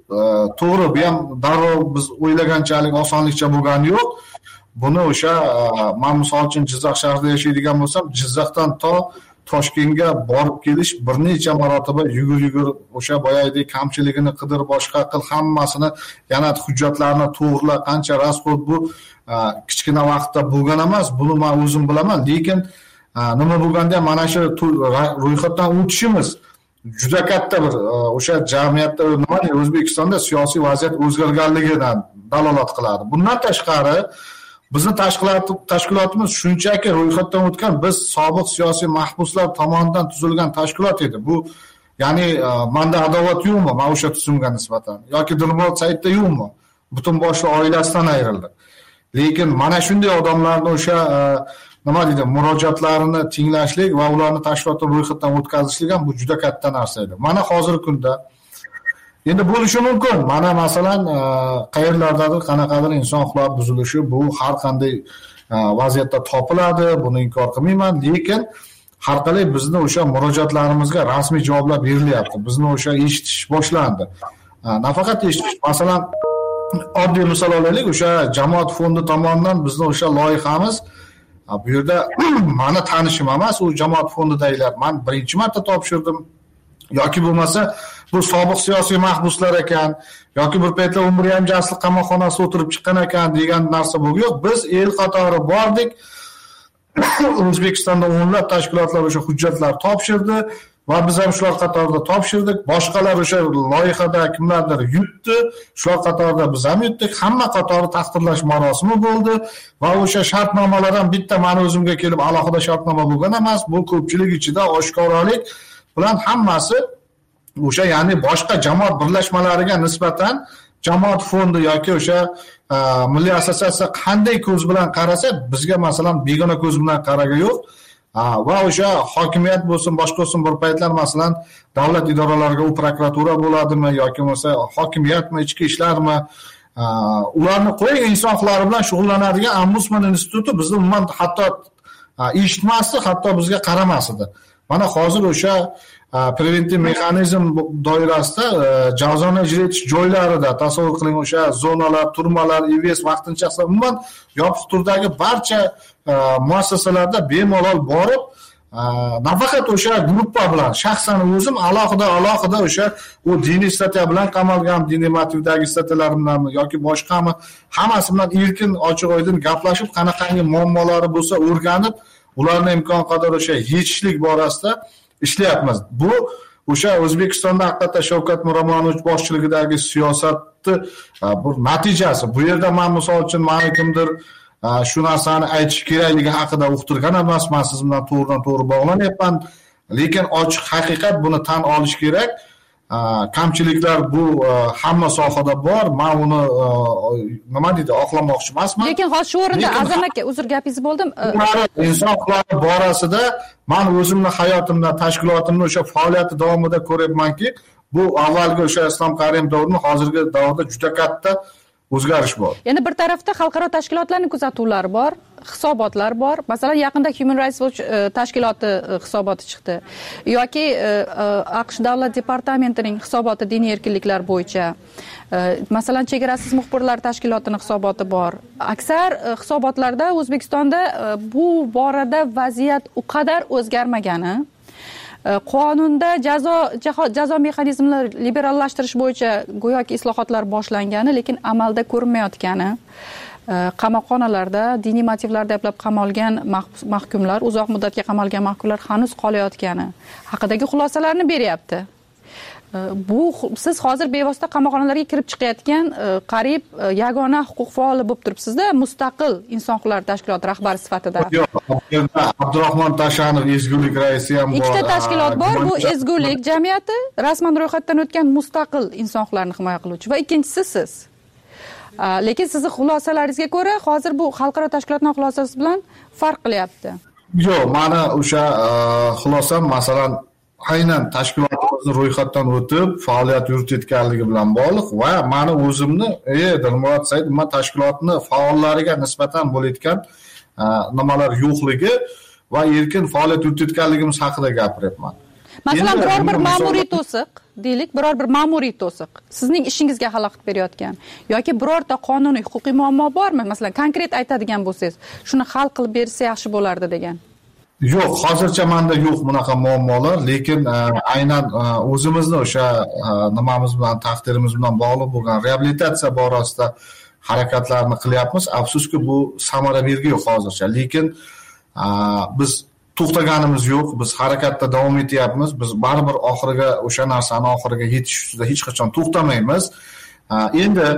to'g'ri, bu ham darrov biz o'ylaganchalik osonlikcha bo'lgani yo'q. Buni o'sha men misol uchun Jizzax shahrida yashaydigan bo'lsam, Jizzaxdan to Toshkentga borib kelish bir necha marotaba yugur o'sha boyagidek kamchiligini qidir, boshqa qil, hammasini yana hujjatlarni to'g'rila, qancha rasxod, bu kichkina vaqtda bo'lgan emas. Buni men o'zim bilaman, lekin nima bo'lganda ham mana shu ro'yxatdan o'tishimiz juda katta bir o'sha jamiyatda nima O'zbekistonda siyosiy vaziyat o'zgarganligidan dalolat qiladi. Bundan tashqari bizni tashkilotimiz shunchaki ro'yxatdan o'tgan, biz sobiq siyosiy mahbuslar tomonidan tuzilgan tashkilot edi. Bu ya'ni menda adovat yo'qmi mana o'sha tuzumga nisbatan, yoki Dilmurod Saidda yo'qmi? Butun boshli oilasidan ayrildi. Lekin mana shunday odamlarni o'sha nima deydi, murojaatlarini tinglashlik va ularni tashkilotdan ro'yxatdan o'tkazishlik ham bu juda katta narsa edi. Mana hozirgi kunda endi bo'lishi mumkin. Mana masalan qayerlardadir qanaqadir inson huquqlari buzilishi bu har qanday vaziyatda topiladi, buni inkor qilmayman, lekin har qalay bizni o'sha murojaatlarimizga rasmiy javoblar berilyapti. Bizni o'sha eshitish boshlandi. Nafaqat eshitish, masalan oddiy misol olaylik, o'sha jamoat fondi tomonidan bizni o'sha loyihamiz, bu yerda meni tanishim emas, u jamoat fondidagilar, men birinchi marta topshirdim, yoki bo'lmasa bu sobiq siyosiy mahbuslar ekan, yoki bir paytlar umriy hamjaslik qamoqxonasida o'tirib chiqqan ekan degan narsa bu yo'q. Biz el qatori bordik. O'zbekistonda o'nlab tashkilotlar o'sha hujjatlar topshirdi va biz ham shular qatorida topshirdik. Boshqalar o'sha loyihada kimlardir yutdi, shular qatorida biz ham yutdik. Hamma qatori taqdirlash marosimi bo'ldi va o'sha shartnomalar ham bitta meni o'zimga kelib alohida shartnoma bo'lgan emas. Bu ko'pchilik ichida oshkoralik bilan hammasi o'sha, ya'ni boshqa jamoat birlashmalariga nisbatan jamoat fondi yoki o'sha milliy assotsiatsiya qanday ko'z bilan qarasa, bizga masalan begona ko'z bilan qaraga yo'q. Va o'sha hokimiyat bo'lsin, boshqa bo'lsin, bir paytlar masalan davlat idoralariga u prokuratura bo'ladimi yoki bo'lmasa hokimiyatmi, ichki ishlarmi, ularni qo'ying, inson huquqlari bilan shug'ullanadigan ombudsman instituti bizni umuman hatto eshitmasdi, hatto bizga qaramas edi. Mana hozir o'sha preventiv mexanizm doirasida jazoni ijro etish joylarida tasavvur qiling, o'sha zonalar, turmalar, IVS vaqtincha umuman yopiq turdagi barcha muassasalarda bemalol borib, nafaqat o'sha gruppa bilan, shaxsan o'zim alohida o'sha u diniy statiya bilan qamalgan, diniy motivdagi statiyalar bilan yoki boshqami, hammasi bilan erkin, ochiq oydin gaplashib, qanaqangi muammolari bo'lsa o'rganib, ularni imkon qadar o'sha yechishlik borasida ishlayapmiz. Bu o'sha O'zbekistonda haqiqatda Shavkat Miromonovich boshchiligidagi siyosatni bir natijasi. Bu yerda men misol uchun meni kimdir shu narsani aytish kerakligi haqida uqtirgan emasman, siz bilan to'g'ridan to'g'ri bog'lanyapman, lekin ochiq haqiqat, buni tan olish kerak. Kamchiliklar bu hamma sohada bor. Men uni nima deydi, oqlamoqchi emasman. Lekin hozir shu o'rinda Azam aka, uzr gapingizni bo'ldim. Inson huquqlari borasida men o'zimning hayotimda, tashkilotimning o'sha faoliyati davomida ko'ryapmanki, bu avvalgi o'sha Islom Karimov davrining hozirgi davrda juda katta o'zgarish bor. Ya'ni bir tarafda xalqaro tashkilotlarning kuzatuvlari bor, hisobotlar bor. Masalan, yaqinda Human Rights Watch tashkiloti hisoboti chiqdi. Yoki AQSh davlat departamentining hisoboti diniy erkinliklar bo'yicha. Masalan, chegarasiz muxbirlar tashkilotining hisoboti bor. Aksar hisobotlarda O'zbekistonda bu borada vaziyat u qadar o'zgarmagani, qonunda jazo mexanizmlarini liberallashtirish bo'yicha go'yoki islohotlar boshlangani, lekin amalda ko'rinmayotgani, qamoqxonalarda diniy motivlarda ayblanib qamalgan mahkumlar, uzoq muddatga qamalgan mahkumlar hanuz qolayotgani haqidagi xulosalarni beryapti. Bu siz hozir bevosita qamoqxonalarga kirib chiqayotgan qariyb yagona huquq faoli bo'lib turibsiz-da, mustaqil inson huquqlari tashkiloti rahbari sifatida. Yo'q, Abdurahmon Tashanov ezgulik raisi ham bor. Ikkita tashkilot bor, bu ezgulik jamiyati, rasman ro'yxatdan o'tgan mustaqil inson huquqlarini himoya qiluvchi va ikkinchisi siz. Lekin sizning xulosalaringizga ko'ra, hozir bu xalqaro tashkilotning xulosasi bilan farq qilyapti. Yo'q, mana o'sha xulosam masalan aynan tashkilotimizni ro'yxatdan o'tib faoliyat yuritayotganligi bilan bog'liq va meni o'zimni Dilmurod Said tashkilotni faollariga nisbatan bo'layotgan nimalar yo'qligi va erkin faoliyat yuritayotganligimiz haqida gapiryapman. Masalan, biror bir ma'muriy to'siq, deylik, biror bir ma'muriy to'siq sizning ishingizga xalaqit berayotgan yoki birorta qonuniy huquqiy muammo bormi? Masalan, konkret aytadigan bo'lsangiz, shuni hal qilib bersa yaxshi bo'lardi degan. Yo'q, hozircha menda yo'q bunaqa muammolar, lekin aynan o'zimizni o'sha nimamiz bilan, taqdirimiz bilan bog'liq bo'lgan reabilitatsiya borasida harakatlarni qilyapmiz. Afsuski bu samara bergan hozircha, lekin biz to'xtaganimiz yo'q, biz harakatda davom etyapmiz. Biz baribir oxiriga o'sha narsani oxiriga yetish ustida hech qachon to'xtamaymiz. Endi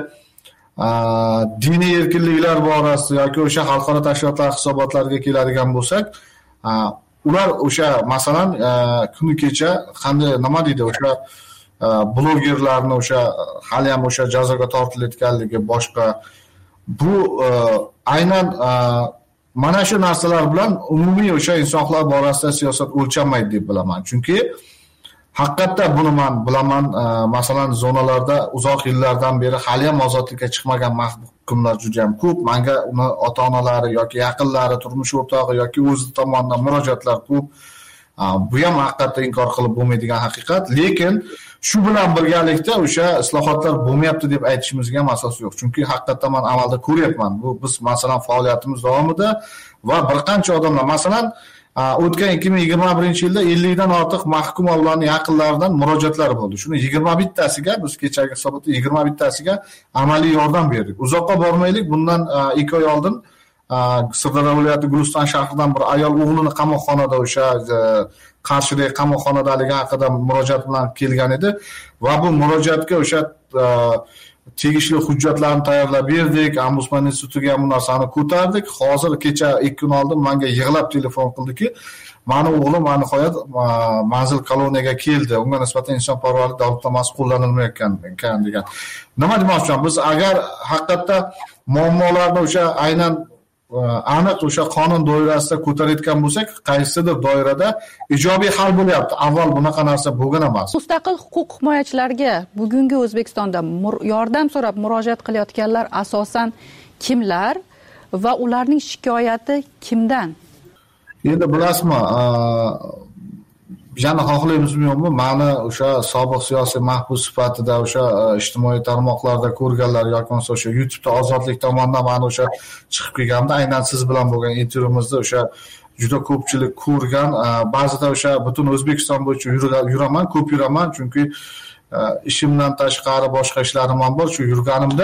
diniy erkinliklar borasida yoki o'sha xalqaro tashkilotlar hisobotlariga keladigan bo'lsak, ular o'sha masalan kuni kecha qanday nima deydi o'sha blogerlarni o'sha hali ham o'sha jazoga tortilayotganligi boshqa bu aynan mana shu narsalar bilan umumiy o'sha inson huquqlari borasida siyosat o'lchanmaydi deb bilaman. Chunki haqiqatda buni men bilaman, masalan zonalarda uzoq yillardan beri hali ham ozodlikka chiqmagan mahkumlar juda ham ko'p. Menga uni ota-onalari yoki yaqinlari, turmush o'rtog'i yoki o'zi tomonidan murojaatlar ko'p. Bu ham haqiqatda inkor qilib bo'lmaydigan haqiqat, lekin shu bilan birgalikda o'sha islohotlar bo'lmayapti deb aytishimizga ham asos yo'q. Chunki haqiqatdan men amalda ko'ryapman. Bu biz masalan faoliyatimiz davomida va bir qancha odamlar masalan o'tgan 2021-yilda 50 dan ortiq mahkum va ularning yaqinlaridan murojaatlar bo'ldi. Shuni 21 tasiga biz kechagi hisobotda 21 tasiga amaliy yordam berdik. Uzoqqa bormaylik, bundan 2 oy oldin Sirdaryo viloyati Guliston shahridan bir ayol o'g'lini qamoqxonada o'sha Qarshidagi qamoqxonadaligi haqida murojaat bilan kelgan edi va bu murojaatga o'sha tegishli hujjatlarni tayyorlab berdik, Ombudsman institutiga ham bu narsani ko'tardik. Hozir kecha 2 kun oldin menga yig'lab telefon qildiki, mani o'g'lim nihoyat manzil koloniyaga keldi. Unga nisbatan insonparvarlik davlatnomasi qo'llanilmayotgan ekan degan. Nima demoqchiman? Biz agar haqiqatda muammolarni o'sha aynan aniq o'sha qonun doirasida ko'tarayotgan bo'lsak, qaysidir doirada ijobiy hal bo'lyapti. Avval bunaqa narsa bo'lgan emas. Mustaqil huquq himoyachilariga bugungi O'zbekistonda yordam so'rab murojaat qilayotganlar asosan kimlar va ularning shikoyati kimdan? Endi bilasizmi, yana xohlaymizmi-yo'qmi, meni o'sha sobiq siyosiy mahbus sifatida o'sha ijtimoiy tarmoqlarda ko'rganlar yoki bo'lmasa o'sha YouTube'da Ozodlik tomonidan meni o'sha chiqib kelganda, aynan siz bilan bo'lgan intervyumizda o'sha juda ko'pchilik ko'rgan, ba'zida o'sha butun O'zbekiston bo'yicha yuraman, ko'p yuraman, chunki ishimdan tashqari boshqa ishlarim ham bor. Shu yurganimda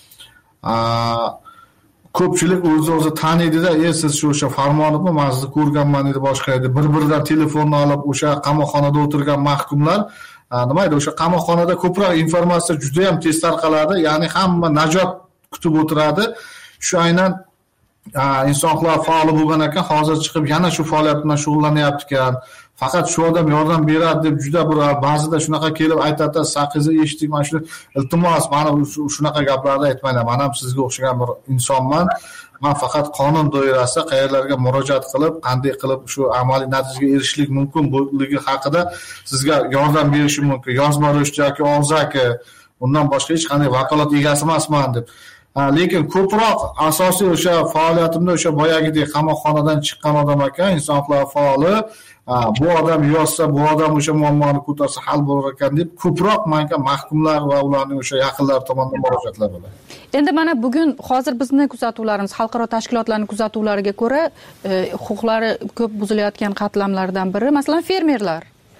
ko'pchilik o'zi taniydi-da, siz shu o'sha Farmonovni men sizni ko'rganman edi, boshqa edi. Bir-biridan telefonni olib o'sha qamoqxonada o'tirgan mahkumlar, nima edi, o'sha qamoqxonada ko'proq informatsiya juda ham tez tarqaladi, ya'ni hamma najot kutib o'tiradi. Shu aynan inson huquqlari faoli bo'lgan ekan, hozir chiqib yana shu faoliyat bilan shug'ullanyapti ekan. Faqat shu odam yordam beradi deb juda bir ba'zida shunaqa kelib aytadi, saqizni eshitdik, mana shu iltimos, mana shunaqa gaplarni aytmanglar. Men ham sizga o'xshagan bir insonman. Men faqat qonun doirasida qayerlarga murojaat qilib, qanday qilib shu amaliy natijaga erishishlik mumkin bo'ligi haqida sizga yordam berishim mumkin. Yozma ravishda yoki og'zaki, undan boshqa hech qanday vakolat egasi emasman deb. Lekin ko'proq asosiy o'sha faoliyatimda o'sha boyagidek qamoqxonadan chiqqan odam ekan, inson huquqlari faoli, bu odam yozsa, bu odam o'sha muammoni ko'tarsa hal bo'lar ekan deb ko'proq menga mahkumlar va ularning o'sha yaqinlari tomonidan murojaatlar bo'ladi. Endi mana bugun hozir bizni kuzatuvlarimiz, xalqaro tashkilotlarning kuzatuvlariga ko'ra, huquqlari ko'p buzilayotgan qatlamlardan biri, masalan, fermerlar.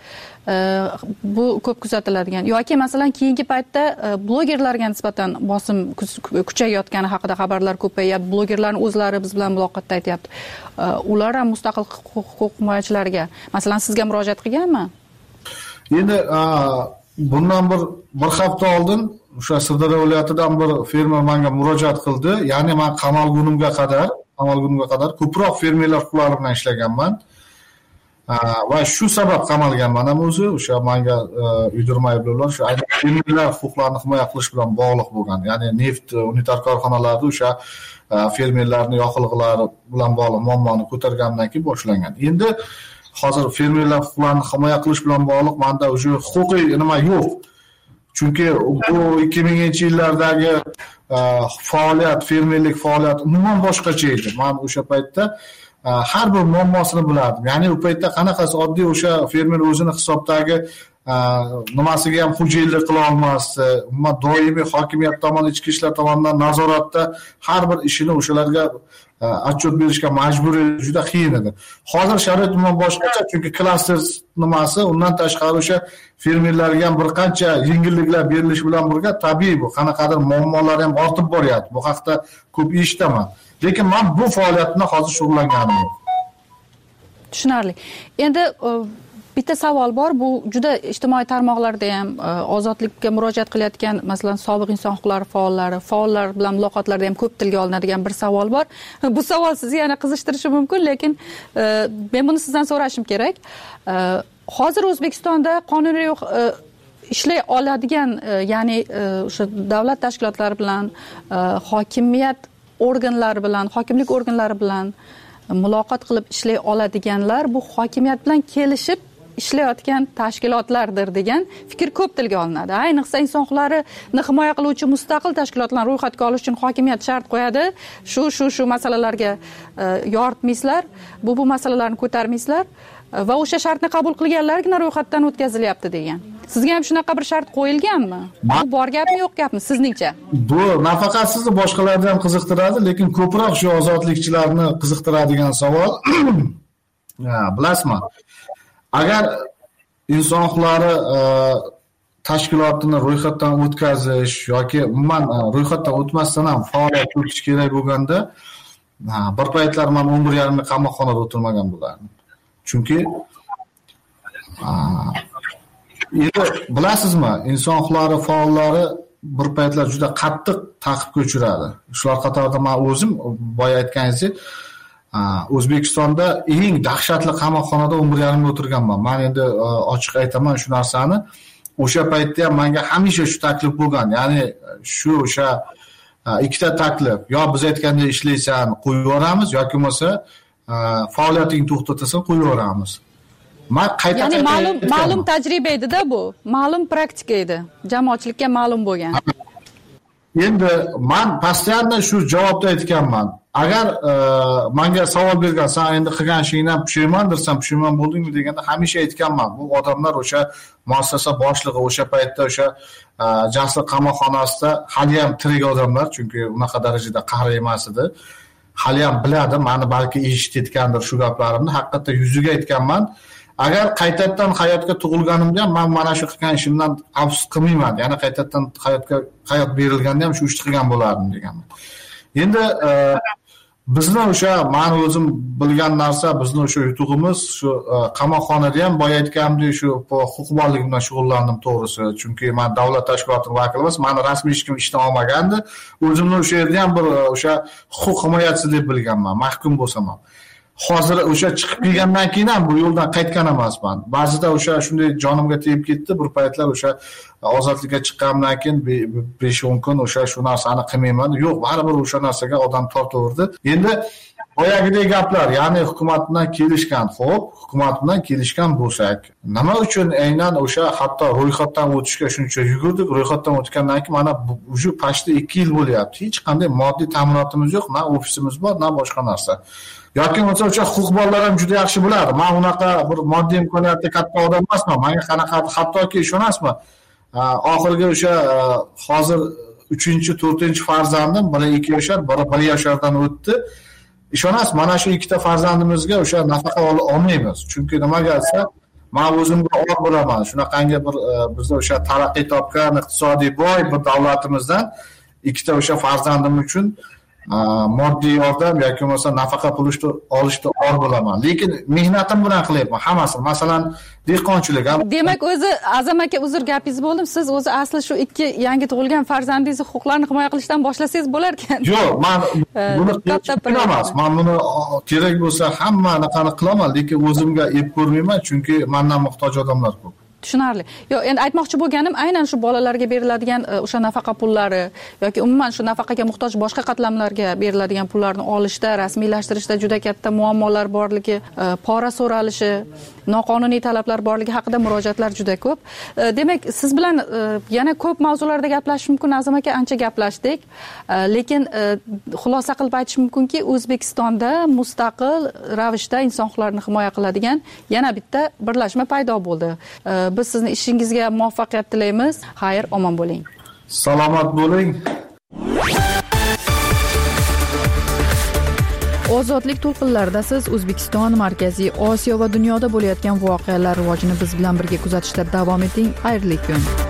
Bu ko'p kuzatiladigan yoki masalan keyingi paytda blogerlarga nisbatan bosim kuchayayotgani haqida xabarlar ko'payyapti. Blogerlarning o'zlari biz bilan muloqotda aytayapti. Ular ham mustaqil huquq himoyachilariga, masalan, sizga murojaat qilganmi? Endi bundan bir hafta oldin o'sha Sirdaryo viloyatidan bir fermer menga murojaat qildi. Ya'ni men qamalgunimga qadar ko'proq fermerlar huquqlari bilan ishlaganman. Va shu sabab qamalganman ham o'zi, o'sha menga uydirma ayblovlar shu aynan fermerlar huquqlarini himoya qilish bilan bog'liq bo'lgan. Ya'ni neft unitar korxonalarida o'sha fermerlarning yoqilg'ilari bilan bog'liq muammoni ko'targandan keyin boshlangan. Endi hozir fermerlar huquqlarini himoya qilish bilan bog'liq menda o'sha huquqiy nima yo'q. Chunki bu 2000-yillardagi faoliyat, fermerlik faoliyati umuman boshqacha edi. Men o'sha paytda har bir muammosini bilardim. Ya'ni u paytda qanaqasi oddiy o'sha fermer o'zini hisobdagi nimasiga ham xo'jayinlik qila olmasdi. Umuman doimiy hokimiyat tomonidan, ichki ishlar tomonidan nazoratda har bir ishini o'shalarga отчет berishga majbur edi, juda qiyin edi. Hozir sharoit umuman boshqacha, chunki klaster nimasi, undan tashqari o'sha fermerlarga ham bir qancha yengilliklar berilishi bilan birga tabiiy bu qanaqadir muammolar ham ortib boryapti. Bu haqda ko'p eshitaman. Lekin men bu faoliyatni hozir shug'ullanganim yo'q. Tushunarli. Endi bitta savol bor, bu juda ijtimoiy tarmoqlarda ham ozodlikka murojaat qilayotgan, masalan, sobiq inson huquqlari faollar bilan muloqotlarda ham ko'p tilga olinadigan bir savol bor. Bu savol sizni yana qizishtirishi mumkin, lekin men buni sizdan so'rashim kerak. Hozir O'zbekistonda qonuniy ishlay oladigan, ya'ni o'sha davlat tashkilotlari bilan, hokimiyat organlari bilan, hokimlik organlari bilan muloqot qilib ishlay oladiganlar bu hokimiyat bilan kelishib ishlayotgan tashkilotlardir degan fikr ko'p tilga olinadi. Ayniqsa inson huquqlarini himoya qiluvchi mustaqil tashkilotlarni ro'yxatga olish uchun hokimiyat shart qo'yadi. Shu masalalarga yoritmaysizlar, bu masalalarni ko'tarmaysizlar va o'sha shartni qabul qilganlargina ro'yxatdan o'tkazilyapti degan. Sizga ham shunaqa bir shart qo'yilganmi? Bu bor gapmi, yo'q gapmi sizningcha? Bu nafaqat sizni, boshqalarni ham qiziqtiradi, lekin ko'proq shu ozodlikchilarni qiziqtiradigan savol. Bilasizmi? Agar inson huquqlari tashkilotini ro'yxatdan o'tkazish yoki umuman ro'yxatdan o'tmasdan ham faoliyat yuritish kerak bo'lganda, bir paytlar men 11,5 yil qamoqxonada o'tirmagan bo'lardim. Chunki endi bilasizmi, inson huquqlari faollari bir paytlar juda qattiq ta'qibga uchradi. Shular qatorida men o'zim boya aytganingizdek O'zbekistonda eng dahshatli qamoqxonada 11,5 yil o'tirganman. Men endi ochiq aytaman shu narsani. O'sha paytda ham menga hamisha shu taklif bo'lgan. Ya'ni o'sha ikkita taklif. Yo biz aytgandek ishlaysan, qo'yib yuboramiz yoki bo'lmasa faoliyating to'xtatasan, qo'yib yuboramiz. Men ya'ni ma'lum tajriba edi-da bu. Ma'lum praktika edi. Jamoatchilikka ma'lum bo'lgan. Endi men постоянно shu javobda aytganman. Agar menga savol bergan, sen endi qilgan ishingdan pushaymondirsan, pushayman bo'ldingmi deganda hamisha aytganman. Bu odamlar o'sha muassasa boshlig'i, o'sha paytda o'sha Jasur qamoqxonasida hali ham tirik odamlar, chunki unaqa darajada qahri emas edi. Hali ham biladi, meni balki eshitgandir shu gaplarimni, haqiqatda yuziga aytganman. Agar qaytadan hayotga tug'ilganimda ham men mana shu qilgan ishimdan afsus qilmayman. Ya'ni qaytadan hayot berilganda ham shu ishni qilgan bo'lardim deganman. Endi bizni o'sha men o'zim bilgan narsa, bizni o'sha yutug'imiz shu qamoqxonada ham boya aytganimdek shu huquqbonlik bilan shug'ullandim to'g'risi. Chunki men davlat tashkilotining vakili emas, meni rasmiy hech kim ishdan olmagandi. O'zimni o'sha yerda ham bir o'sha huquq himoyachisi deb bilganman, mahkum bo'lsam ham. Hozir o'sha chiqib kelgandan keyin ham bu yo'ldan qaytgan emasman. Ba'zida o'sha shunday jonimga tegib ketdi, bir paytlar o'sha ozodlikka chiqqandan keyin 5-10 kun o'sha shu narsani qilmayman. Yo'q, baribir o'sha narsaga odam tortaverdi. Endi boyagidek gaplar, ya'ni hukumat bilan kelishgan, xo'p, hukumat bilan kelishgan bo'lsak, nima uchun aynan o'sha hatto ro'yxatdan o'tishga shuncha yugurdik, ro'yxatdan o'tgandan keyin mana уже почти 2 yil bo'lyapti. Hech qanday moddiy ta'minotimiz yo'q, na ofisimiz bor, na boshqa narsa. Yoki bo'lsa o'sha huquqbonlar ham juda yaxshi biladi. Men unaqa bir moddiy imkoniyatli katta odam emasman. Menga qanaqa hattoki ishonasizmi? Oxirgi o'sha hozir 3-4 farzandim, biri 2 yoshar, biri 1 yoshardan o'tdi. Ishonasiz, mana shu ikkita farzandimizga o'sha nafaqa olmaymiz. Chunki nimaga desa, men o'zimga or bo'laman. Shunaqangi bir bizda o'sha taraqqiy topgan, iqtisodiy boy bir davlatimizdan ikkita o'sha farzandim uchun moddiy yordam yoki bo'lmasa nafaqa pul olishda or bo'laman. Lekin mehnatim bilan qilyapman hammasini. Masalan, dehqonchilik ham. Demak, o'zi Azam aka, uzr gapingiz bo'ldim. Siz o'zi asli shu 2 yangi tug'ilgan farzandingizni huquqlarini himoya qilishdan boshlasangiz bo'lar ekan. Yo'q, men buni qilaman. Men buni kerak bo'lsa hamma anaqani qilaman, lekin o'zimga ep ko'rmayman, chunki mendan muhtoj odamlar ko'p. tushunarli. Endi aytmoqchi bo'lganim, aynan shu bolalarga beriladigan o'sha nafaqa pullari yoki umuman shu nafaqaga muhtoj boshqa qatlamlarga beriladigan pullarni olishda, rasmiylashtirishda juda katta muammolar borligi, pora so'ralishi, noqonuniy talablar borligi haqida murojaatlar juda ko'p. Demak, siz bilan yana ko'p mavzularda gaplashish mumkin. Azim aka, ancha gaplashdik. Lekin xulosa qilib aytish mumkinki, O'zbekistonda mustaqil ravishda inson huquqlarini himoya qiladigan yana bitta birlashma paydo bo'ldi. Biz sizni ishingizga muvaffaqiyat tilaymiz. Xayr, omon bo'ling. Salomat bo'ling. Ozodlik to'lqinlarida siz O'zbekiston, Markaziy Osiyo va dunyoda bo'layotgan voqealar rivojini biz bilan birga kuzatishda davom eting. Xayrli kun.